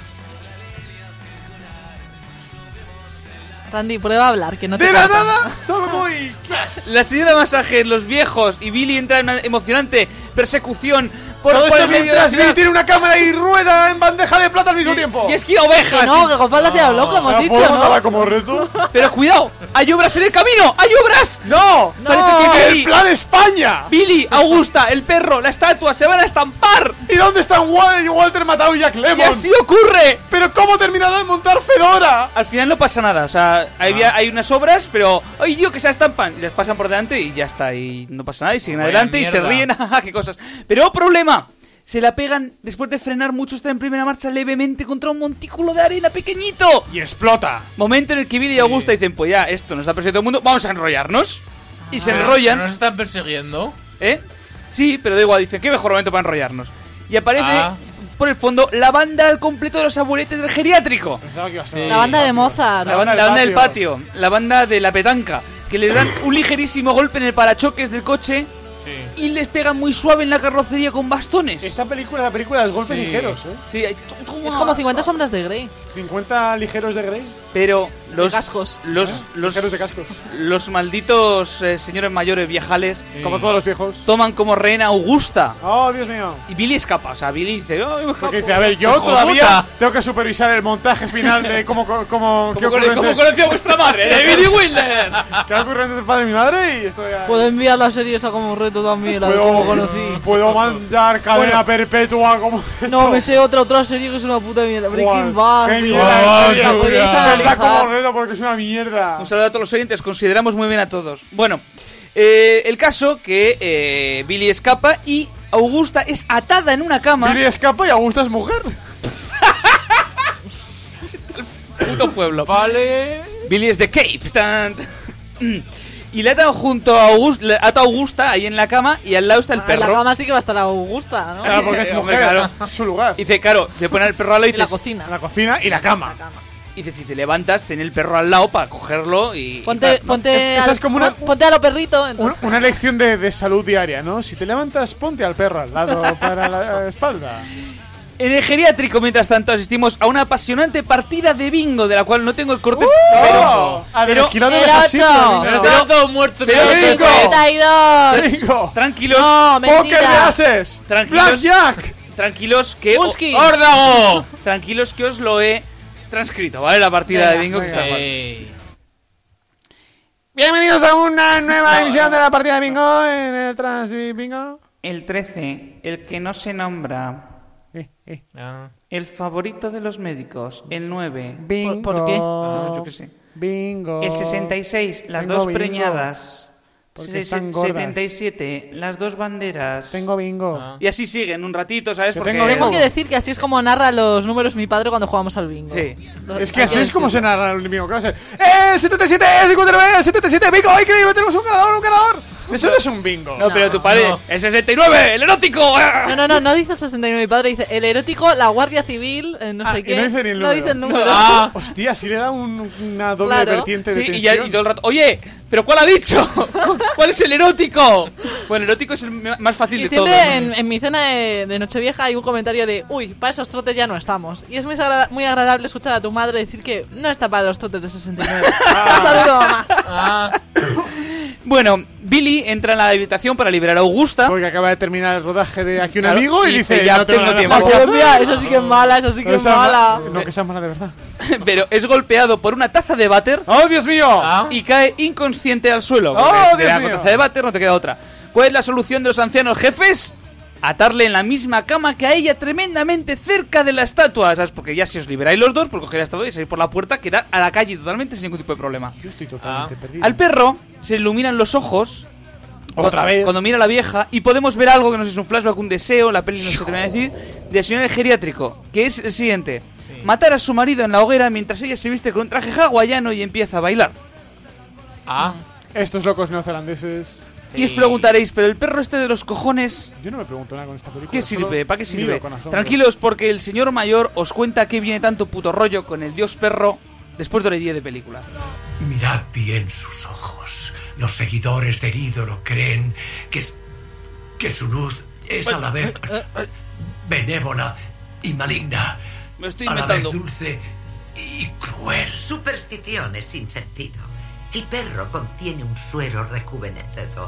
Randy, prueba a hablar, que no te De la cortan. nada, salgo y... La señora Masajes, los viejos y Billy entra en una emocionante persecución por, Todo por esto el medio de la mientras Billy ciudad. tiene una cámara y rueda en bandeja de plata al mismo tiempo. Y esquía ovejas. Que no, que con faldas de a loco hemos ¿La dicho, puedo ¿no? mandarla como reto? Pero cuidado, hay obras en el camino, hay obras. ¡No! Parece que ¡El Billy, plan España! Billy, Augusta, el perro, la estatua se van a estampar. ¿Y dónde están Wal- Walter Matthau y Jack Y Lemmon? así ocurre. ¿Pero cómo terminará de montar Fedora? Al final no pasa nada, o sea, hay, hay unas obras, pero ¡ay, Dios, que se estampan! Y les pasan por delante y ya está, y no pasa nada, y siguen Vaya adelante y se mierda. ríen, jaja, qué cosas. Pero problema, se la pegan después de frenar mucho, está en primera marcha levemente contra un montículo de arena pequeñito. Y explota. Momento en el que Billy y Augusta dicen, pues ya, esto nos está persiguiendo todo el mundo, vamos a enrollarnos. Y se enrollan, Nos están persiguiendo. ¿eh? Sí, pero da igual, dicen, qué mejor momento para enrollarnos. Y aparece... Ah. Por el fondo, la banda al completo de los abueletes del geriátrico. Pensaba que iba a ser- Sí. La banda de Mozart. La banda, la banda del patio, la banda de la petanca, que les dan un ligerísimo golpe en el parachoques del coche Sí. y les pegan muy suave en la carrocería con bastones. Esta película, la película de los golpes Sí. ligeros, ¿eh? Sí, hay- toma. Es como cincuenta sombras de Grey. cincuenta ligeros de Grey. Pero los De cascos. los ¿Eh? los, Ligeros de cascos. los malditos eh, señores mayores viejales Como todos los viejos. toman como reina a Augusta. Oh, Dios mío. Y Billy escapa, o sea, Billy dice, "Oh, me escapo". Porque dice, a ver, yo ¡Hijo todavía puta! tengo que supervisar el montaje final de cómo, cómo, ¿Cómo, qué ocurre cono- cómo entre- conoció a vuestra madre? ¡De Billy Wilder! qué ocurre entre el padre y mi madre y esto ya... Puedo enviar la serie esa como reto también, la de Puedo, cómo conocí. puedo mandar cadena perpetua como... No, me sé otra otra serie que es una puta mierda. Breaking Bad. ¡Qué tío. mierda! Oh, tío. La podéis basura. Habla como analizar. reto porque es una mierda. Un saludo a todos los oyentes, consideramos muy bien a todos. Bueno, eh, el caso que eh, Billy escapa y Augusta es atada en una cama. Billy escapa y Augusta es mujer. Puto pueblo. Vale. Billy es de Cape. Tan, tan. Y le atan junto a Augusta, le ata a Augusta ahí en la cama y al lado está el Ah, en la perro. cama sí que va a estar Augusta, ¿no? Claro, porque es Hombre, mujer, claro. es su lugar. Y dice, claro, se pone el perro al lado y En la dices, cocina. La cocina y la cama. y dice, si te levantas, ten el perro al lado para cogerlo y... Ponte, y tal, ¿no? ponte, Esta al, es como una- pon- ponte a lo perrito. Una, entonces. una lección de, de salud diaria, ¿no? Si te levantas, ponte al perro al lado para la espalda. En el geriátrico, mientras tanto, asistimos a una apasionante partida de bingo, de la cual no tengo el corte. ¡Oh! A ver, pero- esquilado de el las ocho. sitios, Pero ¿no? están todos muertos. pero mira, cinco. estos tres. treinta y dos. Bingo. Tranquilos, No, ¡Póker de mentira. ases! Tranquilos. ¡Blackjack! tranquilos que... Pulski. ¡Órdago! Tranquilos que os lo he transcrito, ¿vale? La partida Venga, de bingo que venga. está mal. Ey. Bienvenidos a una nueva emisión de la partida de bingo en el Trans Bingo. El trece, el que no se nombra. Eh, eh. Ah. El favorito de los médicos, el nueve. Bingo. ¿Por, por qué? Ah, yo qué sé. Bingo. El sesenta y seis, las Tengo dos bingo. preñadas. Porque Se- están se- gordas. setenta y siete, las dos banderas. Tengo bingo. Ah. Y así siguen un ratito, ¿sabes? Que Porque... tengo Tengo bingo. que decir que así es como narra los números mi padre cuando jugamos al bingo. Sí. Es que así es como se narra el bingo. ¿Qué va a ser? ¡Eh! ¡El setenta y siete! ¡El cincuenta y nueve! ¡El setenta y siete! ¡Bingo! ¡Increíble! ¡Tenemos un ganador! ¡Un ganador! Eso no es un bingo. No, pero tu padre, no. el sesenta y nueve, el erótico. No, no, no, no dice el sesenta y nueve. Mi padre dice el erótico, la Guardia Civil, eh, no Ah, sé y qué. no dice ni el No número. dice el número. Ah, Hostia, sí le da un- una doble Claro. vertiente de Sí, y, tensión. ya, y todo el rato, oye, ¿pero cuál ha dicho? ¿Cuál es el erótico? Bueno, el erótico es el m- más fácil Y de siempre todos. ¿no? en, en mi cena de, de Nochevieja hay un comentario de uy, para esos trotes ya no estamos. Y es muy, sagra- muy agradable escuchar a tu madre decir que no está para los trotes de sesenta y nueve. Un saludo, mamá. ah, Bueno, Billy entra en la habitación para liberar a Augusta. Porque acaba de terminar el rodaje de Aquí un Claro, amigo y, y dice, dice, ya no tengo nada tiempo. mejor que Joder, hacer. mira, eso sí que es mala, eso sí que No es sea mala. ma- No, que sea mala de verdad. Pero es golpeado por una taza de váter ¡Oh, Dios mío! ah. y cae inconsciente al suelo. ¡Oh, Porque si te Dios da con mío! taza de váter no te queda otra. ¿Cuál es la solución de los ancianos jefes? Atarle en la misma cama que a ella, tremendamente cerca de la estatua, ¿sabes? Porque ya si os liberáis los dos, por coger la estatua y salir por la puerta, que da a la calle totalmente sin ningún tipo de problema. Yo estoy totalmente Ah. perdido. Al perro se le iluminan los ojos. Otra cu- vez. Cuando mira a la vieja y podemos ver algo que no sé si es un flashback, un deseo, la peli no se termina de decir, del señor el geriátrico, que es el siguiente. Matar a su marido en la hoguera mientras ella se viste con un traje hawaiano y empieza a bailar. ah. Estos locos neozelandeses. Y os preguntaréis, ¿pero el perro este de los cojones Yo no me pregunto nada con esta película. qué solo sirve? ¿Para qué miro sirve? con asombro. Tranquilos, porque el señor mayor os cuenta que viene tanto puto rollo con el dios perro después de hora y diez de película. Mirad bien sus ojos. Los seguidores del ídolo creen que, es- que su luz es a la vez benévola y maligna. Me estoy A la vez inventando. dulce y cruel. Supersticiones sin sentido. El perro contiene un suero rejuvenecedor.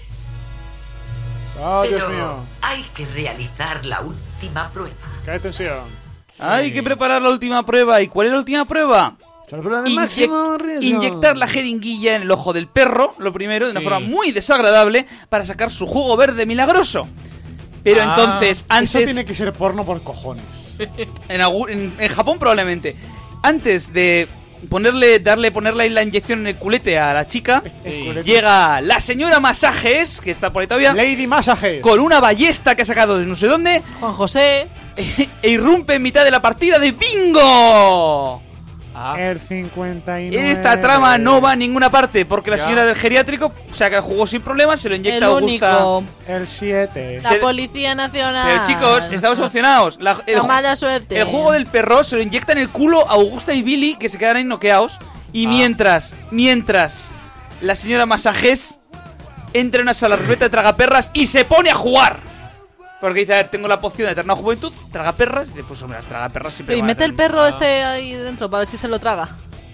¡Oh, Dios Pero mío! hay que realizar la última prueba. ¡Qué tensión! Hay que preparar la última prueba. ¿Y cuál es la última prueba? Sorpresa de Inyec- máximo riesgo. inyectar la jeringuilla en el ojo del perro, lo primero, de una Sí. forma muy desagradable, para sacar su jugo verde milagroso. Pero Ah, entonces, Eso antes... tiene que ser porno por cojones. En, algún- en- en Japón probablemente. Antes de ponerle, darle, ponerle la inyección en el culete a la chica, Sí. llega la señora Masajes, que está por ahí todavía, Lady Masajes. con una ballesta que ha sacado de no sé dónde, Juan José. e irrumpe en mitad de la partida de bingo. Ah. El cincuenta y nueve. Esta trama no va a ninguna parte porque la Ya. señora del geriátrico saca el jugo sin problemas, se lo inyecta El a Augusta. único. El siete. La Se- Policía Nacional. Pero chicos, estamos emocionados. La, el, La ju- mala suerte. el jugo del perro se lo inyecta en el culo a Augusta y Billy, que se quedan ahí noqueados. Y Ah. mientras, mientras la señora Masajes entra en una sala repleta de tragaperras y se pone a jugar. Porque dice, a ver, tengo la poción de eterna juventud, tragaperras, y después, hombre, las tragaperras siempre Y van a mete el tener- perro este ahí dentro para ver si se lo traga.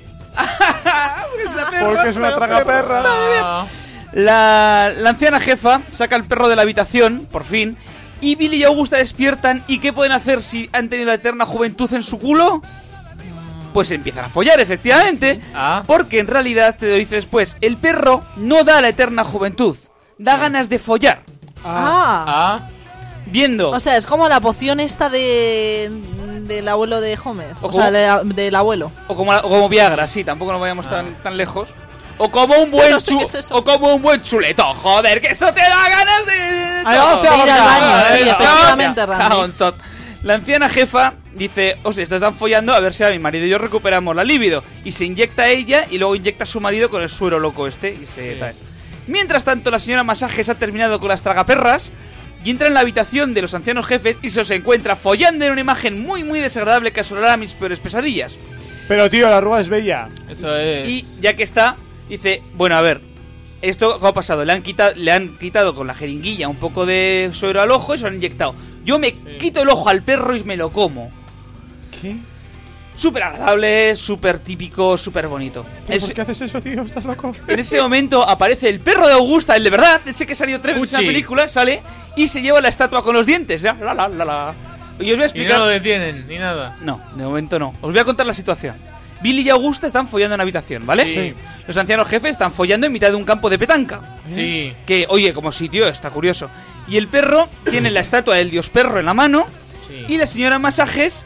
Porque es una tragaperra. Ah. La, la anciana jefa saca al perro de la habitación, por fin, y Billy y Augusta despiertan. ¿Y qué pueden hacer si han tenido la eterna juventud en su culo? Pues empiezan a follar, efectivamente. Ah. Porque en realidad, te lo dice después, el perro no da la eterna juventud, da ganas de follar. Ah. Ah. Viendo. O sea, es como la poción esta de del abuelo de Homer. ¿O O, sea, cómo? de- del abuelo. O como, la- o como Viagra, sí, tampoco nos vayamos tan, tan lejos. O como un buen No sé chu- qué es eso. o como un buen chuleto, joder, que eso te da ganas de. Ay, todo. vamos a Ir al baño, Ay, sí, no, efectivamente, ya, Randy. cago en tot. La anciana jefa dice, hostia, estos están follando, a ver si a mi marido y yo recuperamos la libido. Y se inyecta a ella y luego inyecta a su marido con el suero loco este. Y se tal. Mientras tanto, la señora Masajes ha terminado con las tragaperras y entra en la habitación de los ancianos jefes y se os encuentra follando en una imagen muy muy desagradable que asolará mis peores pesadillas. Pero tío, la arruga es bella. Eso es. Y ya que está, dice, bueno, a ver, esto ¿cómo ha pasado? Le han quitado, le han quitado con la jeringuilla un poco de suero al ojo y se lo han inyectado. Yo me quito el ojo al perro y me lo como. ¿Qué? Súper agradable, súper típico, súper bonito. ¿Pero Es- ¿Por qué haces eso, tío? ¿Estás loco? en ese momento aparece el perro de Augusta, el de verdad, ese que salió tres veces en la Puchi. película, sale y se lleva la estatua con los dientes. Ya, la, la, la, la. Y os voy a Y no explicar. lo detienen, ni nada. No, de momento no. Os voy a contar la situación. Billy y Augusta están follando en la habitación, ¿vale? Sí. Los ancianos jefes están follando en mitad de un campo de petanca. Sí. Que, oye, como sitio, está curioso. Y el perro tiene la estatua del dios perro en la mano. Sí. Y la señora Masajes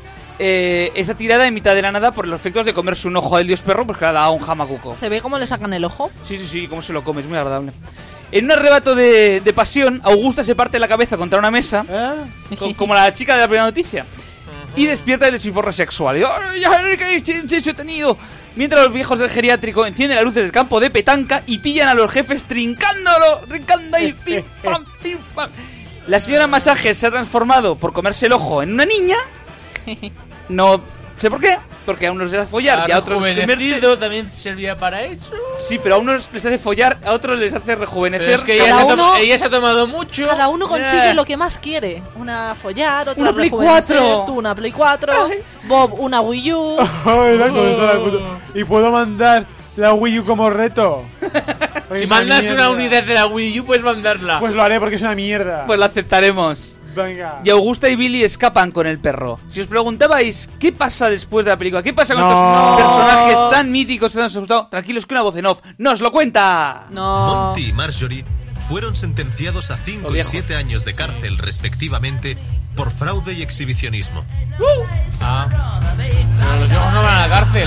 eh, está tirada en mitad de la nada por los efectos de comerse un ojo del dios perro, pues que le ha dado un jamacuco. ¿Se ve cómo le sacan el ojo? Sí, sí, sí, cómo se lo come, es muy agradable. En un arrebato de, de pasión, Augusta se parte la cabeza contra una mesa, ¿Eh? con- como la chica de la primera noticia, y despierta del chiporre sexual. Y, ¡ay, ya, qué sexo he tenido! Mientras los viejos del geriátrico encienden las luces del campo de petanca y pillan a los jefes trincándolo, trincando y pim, pam, pim, pam. La señora Masajes se ha transformado por comerse el ojo en una niña. No sé por qué, porque a unos les hace follar y a otros les convierte- rejuvenecido también servía para eso. Sí, pero a unos les hace follar, a otros les hace rejuvenecer. Pero es que ella Cada se, ha tom- uno- ella se ha tomado mucho. Cada uno consigue Eh. lo que más quiere. Una follar, otra Una Play rejuvenecer, cuatro. tú una Play cuatro, Bob una Wii U. Ay, la consola de puto. Y puedo mandar la Wii U como reto. Si Esa mandas mierda. una unidad de la Wii U, puedes mandarla. Pues lo haré porque es una mierda. Pues la aceptaremos. Venga. Y Augusta y Billy escapan con el perro. Si os preguntabais qué pasa después de la película, qué pasa con No. estos personajes tan míticos, tan asustados, tranquilos que una voz en off nos lo cuenta. No. Monty y Marjorie fueron sentenciados a cinco Los y viejos. siete años de cárcel, respectivamente, por fraude y exhibicionismo. Ah. Pero los viejos no van a la cárcel.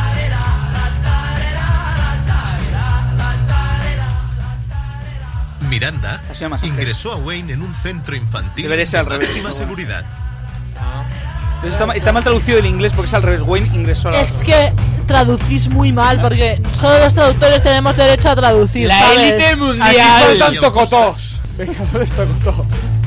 Miranda Así llama Masajes. ingresó a Wayne en un centro infantil Debería ser de al revés, máxima pero bueno. seguridad. Pero está, ma- está mal traducido el inglés porque es al revés. Wayne ingresó a la Es que traducís muy mal porque solo los traductores tenemos derecho a traducir, La ¿sabes? élite Aquí mundial. faltan tocotos. Vengadores tocotos.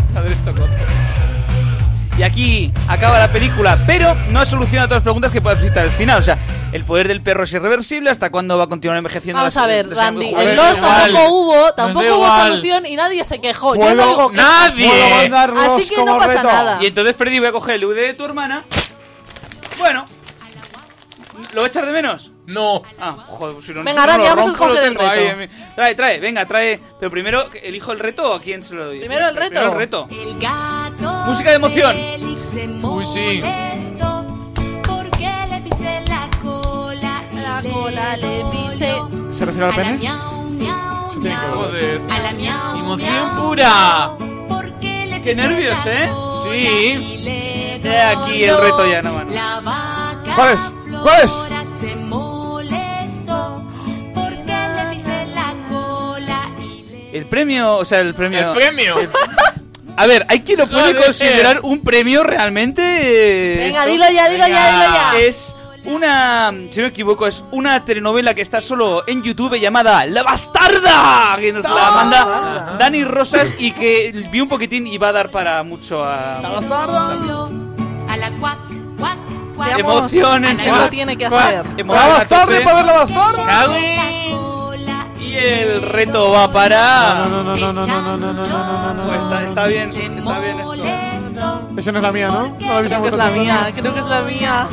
Y aquí acaba la película, pero no ha solucionado todas las preguntas que puedas suscitar al final. O sea, el poder del perro es irreversible, ¿hasta cuándo va a continuar envejeciendo? Vamos las- a ver, las- Randy, Joder, en Lost igual. tampoco hubo, Nos tampoco da hubo igual. solución y nadie se quejó. Yo ¿Puedo- no digo que Nadie. Puedo mandarlos Así que no como pasa reto. nada. Y entonces, Freddy, voy a coger el D V D de tu hermana. Bueno, ¿lo voy a echar de menos? No. Ah, joder, si no, Venga, si no Randy, lo vamos a rompo, lo escoger el tengo ahí reto. en mi- Trae, trae, venga, trae. Pero primero, ¿elijo el reto o a quién se lo doy? Primero el reto. Primero el reto. El gato Música de emoción. Félix se Uy, sí. molestó porque le pisé la cola y La cola le pisé. dolió. ¿Se refiere al A la pene? miau, miau, Eso tiene que miau. Joder. A la miau, Emoción miau, pura. miau, porque le Qué pisé nervios, la ¿eh? cola Sí. y le He aquí el reto ya, no, mano. La vaca ¿Cuál es? ¿Cuál es? Flora se molestó porque le pisé la cola y le... El premio, o sea, el premio... El premio. A ver, hay quien lo puede Joder. considerar un premio realmente... eh, Venga, esto. dilo ya, dilo ya, dilo ya. Es una, si no me equivoco, es una telenovela que está solo en YouTube llamada La Bastarda, que nos la manda Dani Rosas y que vi un poquitín y va a dar para mucho a... La bastarda. A la cuac, cuac, cuac. Veamos Emoción en qué cuac, lo tiene que cuac, hacer. emoción ¡La a bastarda tope. para ver la bastarda! Cago en- Y el reto va para... No, no, no, no, no, no, no, no, no, no, no, Pues no. está, está bien, está bien esto. Esa no es la mía, ¿no? No la Creo que es la mía, creo que es la mía.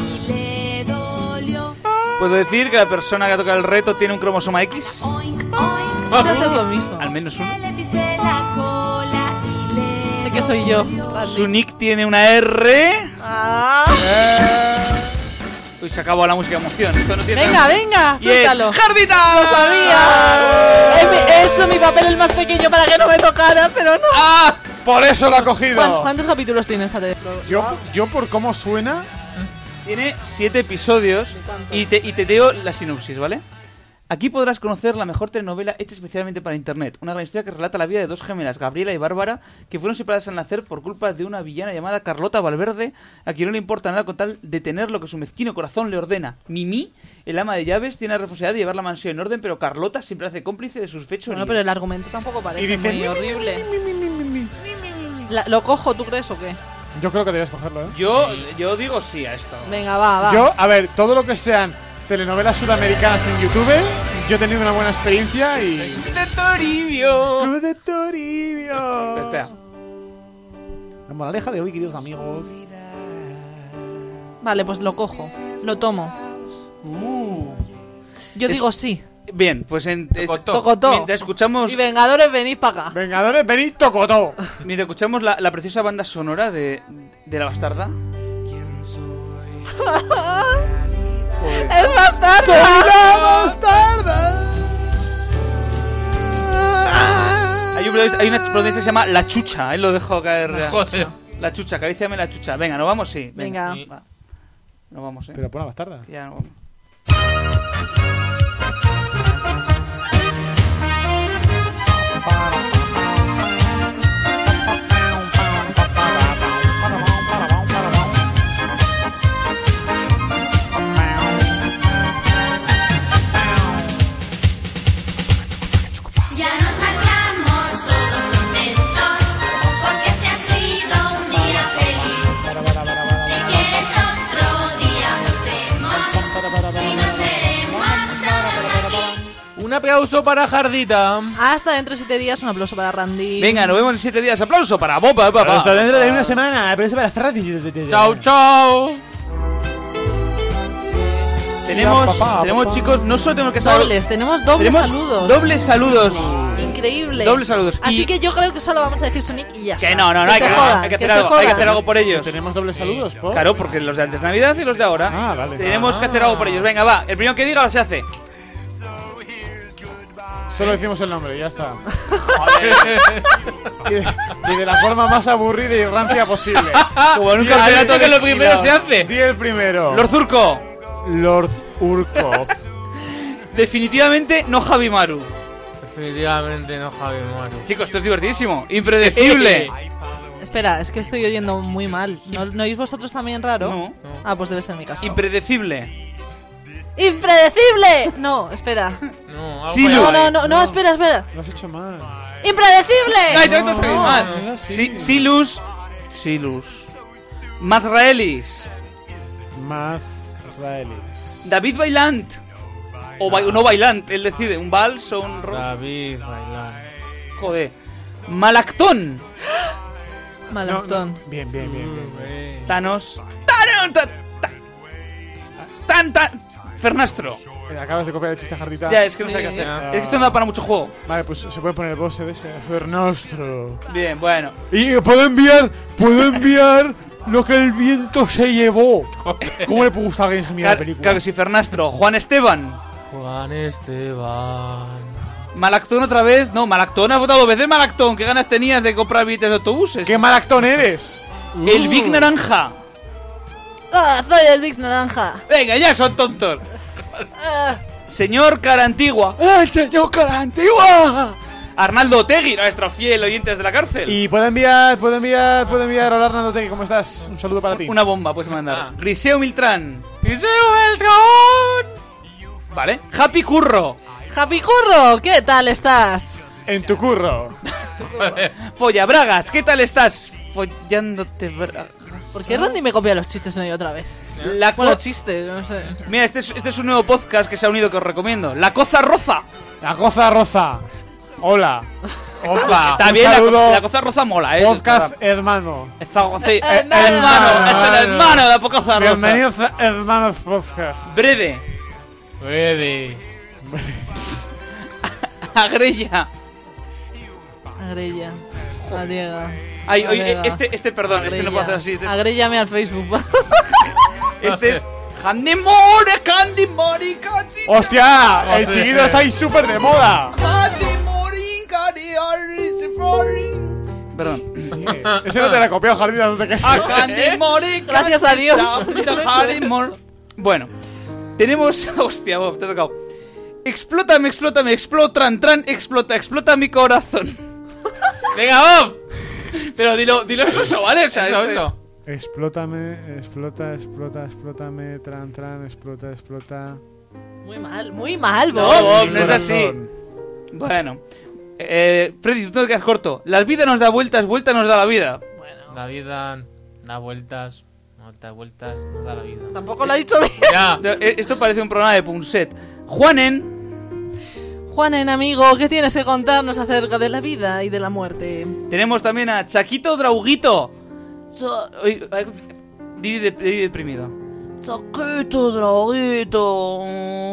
Puedo decir que la persona que ha tocado el reto tiene un cromosoma X. Siempre haces lo mismo. Al menos uno. Sé que soy yo. Su nick tiene una R. Ah. Uy, se acabó la música de emoción. Esto no tiene Venga, venga, Y es suéltalo. ¡Jardita! ¡Lo sabía! He, he hecho mi papel el más pequeño para que no me tocara, pero no. ¡Ah! Por eso lo ha cogido. ¿Cuántos, cuántos capítulos tiene esta tele? Yo, yo por cómo suena. Tiene siete episodios y te, y te leo la sinopsis, ¿vale? Aquí podrás conocer la mejor telenovela hecha especialmente para internet. Una gran historia que relata la vida de dos gemelas, Gabriela y Bárbara, que fueron separadas al nacer por culpa de una villana llamada Carlota Valverde, a quien no le importa nada con tal de tener lo que su mezquino corazón le ordena. Mimi, el ama de llaves, tiene la responsabilidad de llevar la mansión en orden, pero Carlota siempre hace cómplice de sus fechos. Bueno, pero el argumento tampoco parece Y dice, muy horrible. La- ¿Lo cojo, tú crees o qué? Yo creo que debes cogerlo, ¿eh? Yo, yo digo sí a esto. Venga, va, va. Yo, a ver, todo lo que sean telenovelas sudamericanas en YouTube, yo he tenido una buena experiencia y. De Toribio. Cruz de Toribio. Espera. La moraleja de hoy, queridos amigos. Vale, pues lo cojo. Lo tomo. Uh. Yo Es- digo sí. Bien, pues en, Tocotó. Tocotó. mientras escuchamos Y Vengadores, venid para acá. Vengadores, venid, tocotó. mientras escuchamos la, la preciosa banda sonora de, de La Bastarda. Joder. ¡Es bastardo! ¡Soy la bastarda! Hay, un, hay una pronuncia que se llama La Chucha, ahí lo dejo caer. Joder. La Chucha, acaríciame la chucha. Venga, ¿nos vamos? Sí. Venga. Va. No vamos, ¿eh? Pero pon la bastarda. Ya no vamos. Ya nos marchamos todos contentos, porque este ha sido un día feliz. Si quieres otro día volvemos y nos veremos todos aquí. Un aplauso para Jardita. Hasta dentro de siete días, un aplauso para Randy. Venga, nos vemos en siete días. Aplauso para Boba, papá. Hasta dentro de una semana. Aplauso para Ferrari. Chao, chao. Tenemos, papá, tenemos papá. chicos, no solo tenemos que saber... Dobles, tenemos dobles tenemos saludos. Dobles saludos. Increíbles. Dobles saludos. Así Y- que yo creo que solo vamos a decir Sonic y ya Que está. no, no, no, hay se que, jodan, hay que hacer se algo, hay que jodan. hacer algo por ellos. Tenemos dobles saludos, ¿por? Claro, porque los de antes de Navidad y los de ahora. Ah, vale. Tenemos Ah. que hacer algo por ellos. Venga, va. El primero que diga lo se hace. Solo decimos el nombre, ya está. y, de, y de la forma más aburrida y rancia posible. Como en un Di el campeonato que lo primero esquina. se hace. Di el primero. Lord Zurko. Lord Urko. Definitivamente no Javi Maru. Definitivamente no Javi Maru. Chicos, esto es divertidísimo. Impredecible. Espera, es que estoy oyendo muy mal. ¿No, ¿no oís vosotros también raro? No. Ah, pues debe ser mi caso. Impredecible. ¡Impredecible! No, espera. No, Sí, no, no, no, no, espera, espera. Lo has hecho mal. ¡Impredecible! Ay, te vas a salir No. mal. no, sí. Si- Silus. Silus. Mazraelis. Mazraelis. David Bailant. O ba- no Bailant, él decide. Un vals o un rock. David Bailar. Joder. Malactón. Malactón. Bien, bien, bien, bien. bien. Thanos. Thanos. ta- ta- Tan, tan. Fernastro. Eh, Acabas de copiar el chiste Jardita. Ya, es que no sé Sí. qué hacer. Ah. Es que esto no da para mucho juego. Vale, pues se puede poner el boss de ese. Fernostro. Bien, bueno. Y puedo enviar, puedo enviar lo que el viento se llevó. ¿Cómo le puede gustar a alguien a mí la Claro, película? claro que sí, Fernastro. Juan Esteban. Juan Esteban. Malactón otra vez. No, Malactón. Has votado dos veces Malactón. ¿Qué ganas tenías de comprar billetes de autobuses? ¡Qué mal actón eres! El Uh. Big Naranja. ¡Ah, soy el Big Naranja! Venga, ya son tontos. Ah, Señor Cara Antigua. ¡Eh, señor Cara Antigua! Arnaldo Otegui, nuestro fiel oyente de la cárcel. Y puedo enviar, puedo enviar, puedo enviar. Hola Hernando Tegui, ¿cómo estás? Un saludo para ti. Una bomba puedes mandar. Griseo Miltrán. ¡Griseo Miltrán! Vale. Happy Curro. ¡Happy Curro! ¿Qué tal estás? En tu curro. Folla Bragas, ¿qué tal estás? Follándote bragas. ¿Por qué Randy me copia los chistes una y otra vez? La Bueno, co- chiste, no sé. Mira, este es, este es un nuevo podcast que se ha unido que os recomiendo. La Coza Roza. La Coza Roza. Hola. Opa. Está Un bien, la, co- saludo. la Coza Roza mola, eh. Podcast hermano. Está, sí, Eh, eh, hermano. hermano, este es el hermano de la Coza Roza. Bienvenidos a Hermanos Podcast. Brede. Brede. Agrella. Agrella. Aliega. Ay, oye, Agrega. este, este, perdón, este no puedo hacer así. Este es, Agréllame al Facebook. este es Candy More, Candy More, Candy ¡Hostia! El chiquito está ahí súper de moda. Candy More, Candy More. Perdón. Ese no te la he copiado, Jardina, no te quejes. A Candy More, Gracias a Dios. Candy More. Bueno, tenemos. Hostia, Bob, te ha tocado. Explótame, explótame, explotran, tran, explota, explota mi corazón. ¡Venga, Bob! Pero dilo, dilo eso, ¿vale? O sea, Eso, este- eso. Explótame, explota, explota, explótame, tran, tran, explota, explota. Muy mal, muy mal, No, Bob. Bob, Mi no es así. corazón. Bueno. Eh, Freddy, tú te quedas corto. La vida nos da vueltas, vuelta nos da la vida. La vida da vueltas, vueltas, vueltas, nos da la vida. Tampoco lo ha dicho bien. Ya. Eh, Esto parece un programa de Punset. Juanen. Juanen, amigo, ¿qué tienes que contarnos acerca de la vida y de la muerte? Tenemos también a Chaquito Drauguito. Oye, ay, Di de- di deprimido. Chaquito, droguito.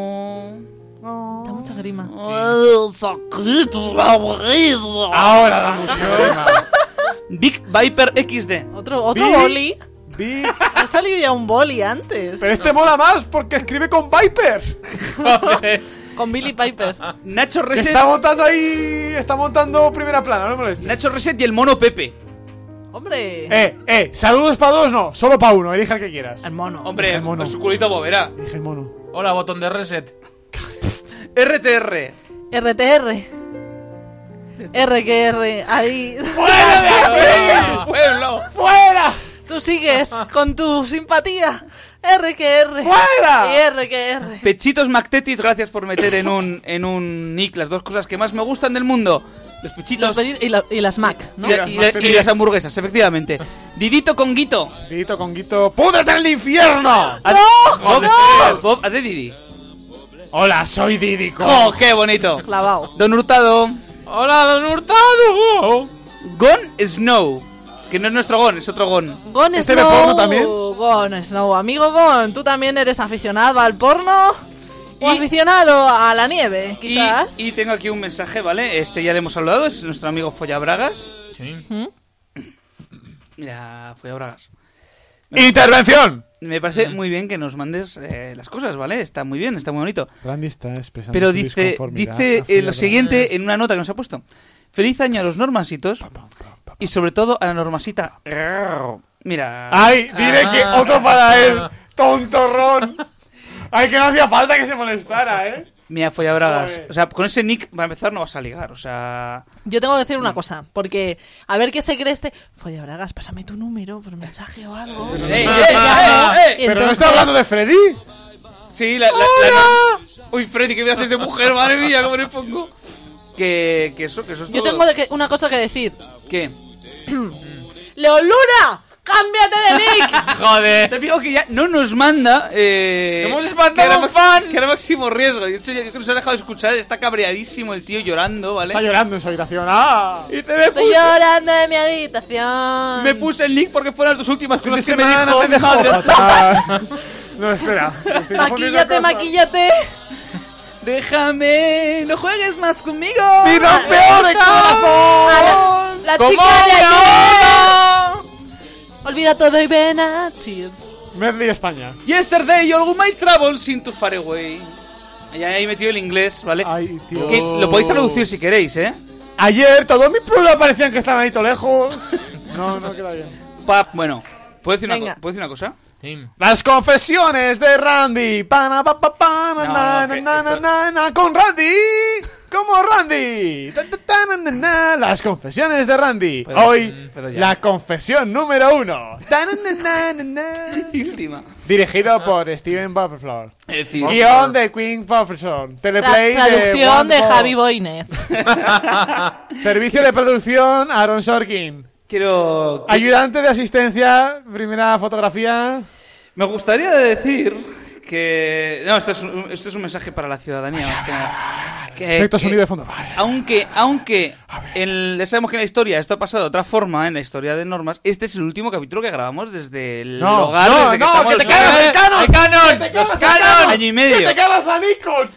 Da mucha grima. Chaquito Drauguito. Ahora da mucho grima. Big Viper equis de. Otro, otro Big- boli. Big. Ha salido ya un boli antes. Pero este mola más porque escribe con Viper. Con Billy Piper. Nacho Que Reset. está montando ahí. Está montando primera plana, no me molestes. Nacho Reset y el mono Pepe. Hombre. Eh, eh, saludos para dos, no, solo para uno, elija el que quieras. El mono. Hombre, el mono. su culito bobera. Elige el mono. Hola, botón de reset. R T R. R T R. R que R. Ahí. ¡Fuera de aquí! ¡Pueblo! ¡Fuera! Tú sigues con tu simpatía. R que R. ¡Fuera! Y R que R. Pechitos Mactetis, gracias por meter en un en un nick las dos cosas que más me gustan del mundo. Los pechitos Los pellitos y, la- y las Mac, ¿no? y, la- y la- y las hamburguesas, efectivamente. Didito con Guito. Didito con Guito. ¡Púdrete en el infierno! ¡No! Bob, ¡No! Bob, haz de Didi. Hola, soy Didico. ¡Oh, qué bonito! Clavao. Don Hurtado. Hola, don Hurtado. Gon Snow. Que no es nuestro Gon, es otro Gon. Gon ¿Este ve Snow. porno también? Gon Snow. Amigo Gon, ¿tú también eres aficionado al porno? ¿O Y- aficionado a la nieve, Y, quizás? y tengo aquí un mensaje, ¿vale? Este ya le hemos hablado, es nuestro amigo Follabragas. Sí. ¿Mm? Mira, Follabragas. Me- ¡Intervención! Me parece muy bien que nos mandes eh, las cosas, ¿vale? Está muy bien, está muy bonito. Randy está expresando Pero su dice, disconformidad dice hacia eh, lo la- siguiente en una nota que nos ha puesto. Feliz año a los normasitos y sobre todo a la normasita. Mira. ¡Ay! Diré Ah. que otro para él. ¡Tontorrón! ¡Ay, que no hacía falta que se molestara, eh! Mira, Follabragas. Joder. O sea, con ese nick, para empezar, no vas a ligar. O sea. Yo tengo que decir una cosa, porque a ver qué se cree este. Follabragas, pásame tu número por mensaje o algo. ¡Eh, eh, Ah, eh, eh! y ¿Pero no entonces- está hablando de Freddy? Sí, la. la, la- Uy, Freddy, ¿qué me haces de mujer? Madre mía, ¿cómo le pongo? Que, que eso, que eso es Yo todo. tengo de que- una cosa que decir. ¿Qué? ¡Leoluna! ¡Cámbiate de nick! Joder. Te digo que ya no nos manda. Eh, ¡Hemos espantado que era a un max- fan! Que era máximo riesgo. De hecho, ya que nos ha dejado de escuchar, está cabreadísimo el tío llorando, ¿vale? Está llorando en su habitación. ¡Ah! Y te me Estoy puse, llorando en mi habitación. me puse el link porque fueron las dos últimas cosas que me semana dijo te mi dejo madre. fatal. No, espera. Estoy confundiendo Maquíllate, cosas. maquíllate. Déjame, no juegues más conmigo. ¡Vida peor de corazón! La ¿Cómo chica de no? ayer. Olvida todo y ven a Cheers. Medley España. Yesterday, all my troubles into far away. Ahí ahí metido el inglés, ¿vale? Ay, tío. Que lo podéis traducir si queréis, ¿eh? Ayer todos mis problemas parecían que estaban ahí todo lejos. No, no queda bien. Pa- bueno, ¿puedo decir, una, Venga. co- ¿puedo decir una cosa? Sí. Las confesiones de Randy. Pana, pa, pa, pa, na, No, na, no, que na, na, esto- na, na, con Randy. Como Randy. Ta, ta, ta, na, na, na. Las confesiones de Randy. Puedo- Hoy, puedo ya. la confesión número uno. Ta, na, na, na, na, na. Última. Dirigido por Steven Bufferfloor. Es decir, Guión de Queen Bufferson. Tra- Teleplay traducción de, One Javi Four. Boynez. Servicio de producción Aaron Sorkin. quiero... Ayudante de asistencia, primera fotografía. Me gustaría decir que... No, esto es un, esto es un mensaje para la ciudadanía. más que nada. Que- Efecto que- sonido de fondo. Aunque, aunque en- ya sabemos que en la historia esto ha pasado de otra forma, en la historia de Normas, este es el último capítulo que grabamos desde el No, hogar. no, desde que no, estamos que te los- cagas el canon. ¡El canon! ¡Que te cagas ¡Los el canon! canon! Año y medio. ¡Que te cagas a Nikon!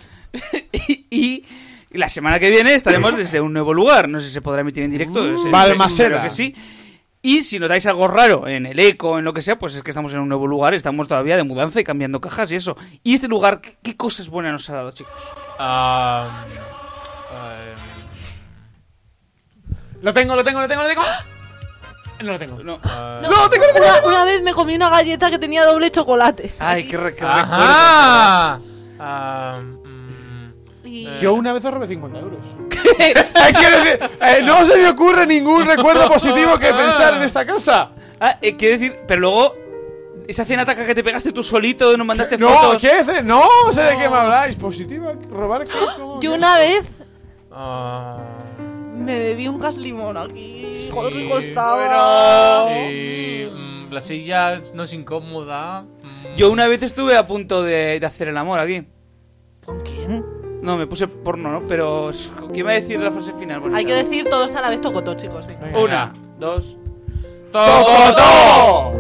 y, y la semana que viene estaremos desde un nuevo lugar. No sé si se podrá emitir en directo. Uh, ese- Balmaseda. creo que sí. Y si notáis algo raro en el eco, en lo que sea, pues es que estamos en un nuevo lugar, estamos todavía de mudanza y cambiando cajas y eso. Y este lugar, ¿qué, qué cosas buenas nos ha dado, chicos? Ah, Lo tengo, lo tengo, lo tengo, lo tengo. No lo tengo. No. ah, No, lo tengo, lo tengo. Una, una vez me comí una galleta que tenía doble chocolate. Ay, qué, re- qué Ajá. Ah, mm, Y- Yo una vez ahorré cincuenta euros. Hay que decir, eh, no se me ocurre ningún recuerdo positivo que pensar en esta casa. Ah, eh, quiero decir, pero luego, esa cenataca que te pegaste tú solito, nos mandaste No, fotos. ¿qué hace? No sé de qué me habláis. ¿Positiva? ¿Robar qué? ¿Cómo? Yo una vez ah, me bebí un gas limón aquí. Joder, sí, qué costaba. sí, mm, la silla no es incómoda. mm. Yo una vez estuve a punto de, de hacer el amor aquí. ¿Con quién? No, me puse porno, ¿no? Pero, ¿qué iba a decir la frase final? Bueno, Hay que ya. decir todos a la vez tocotó, chicos. Venga. Una, dos... ¡Tocotó!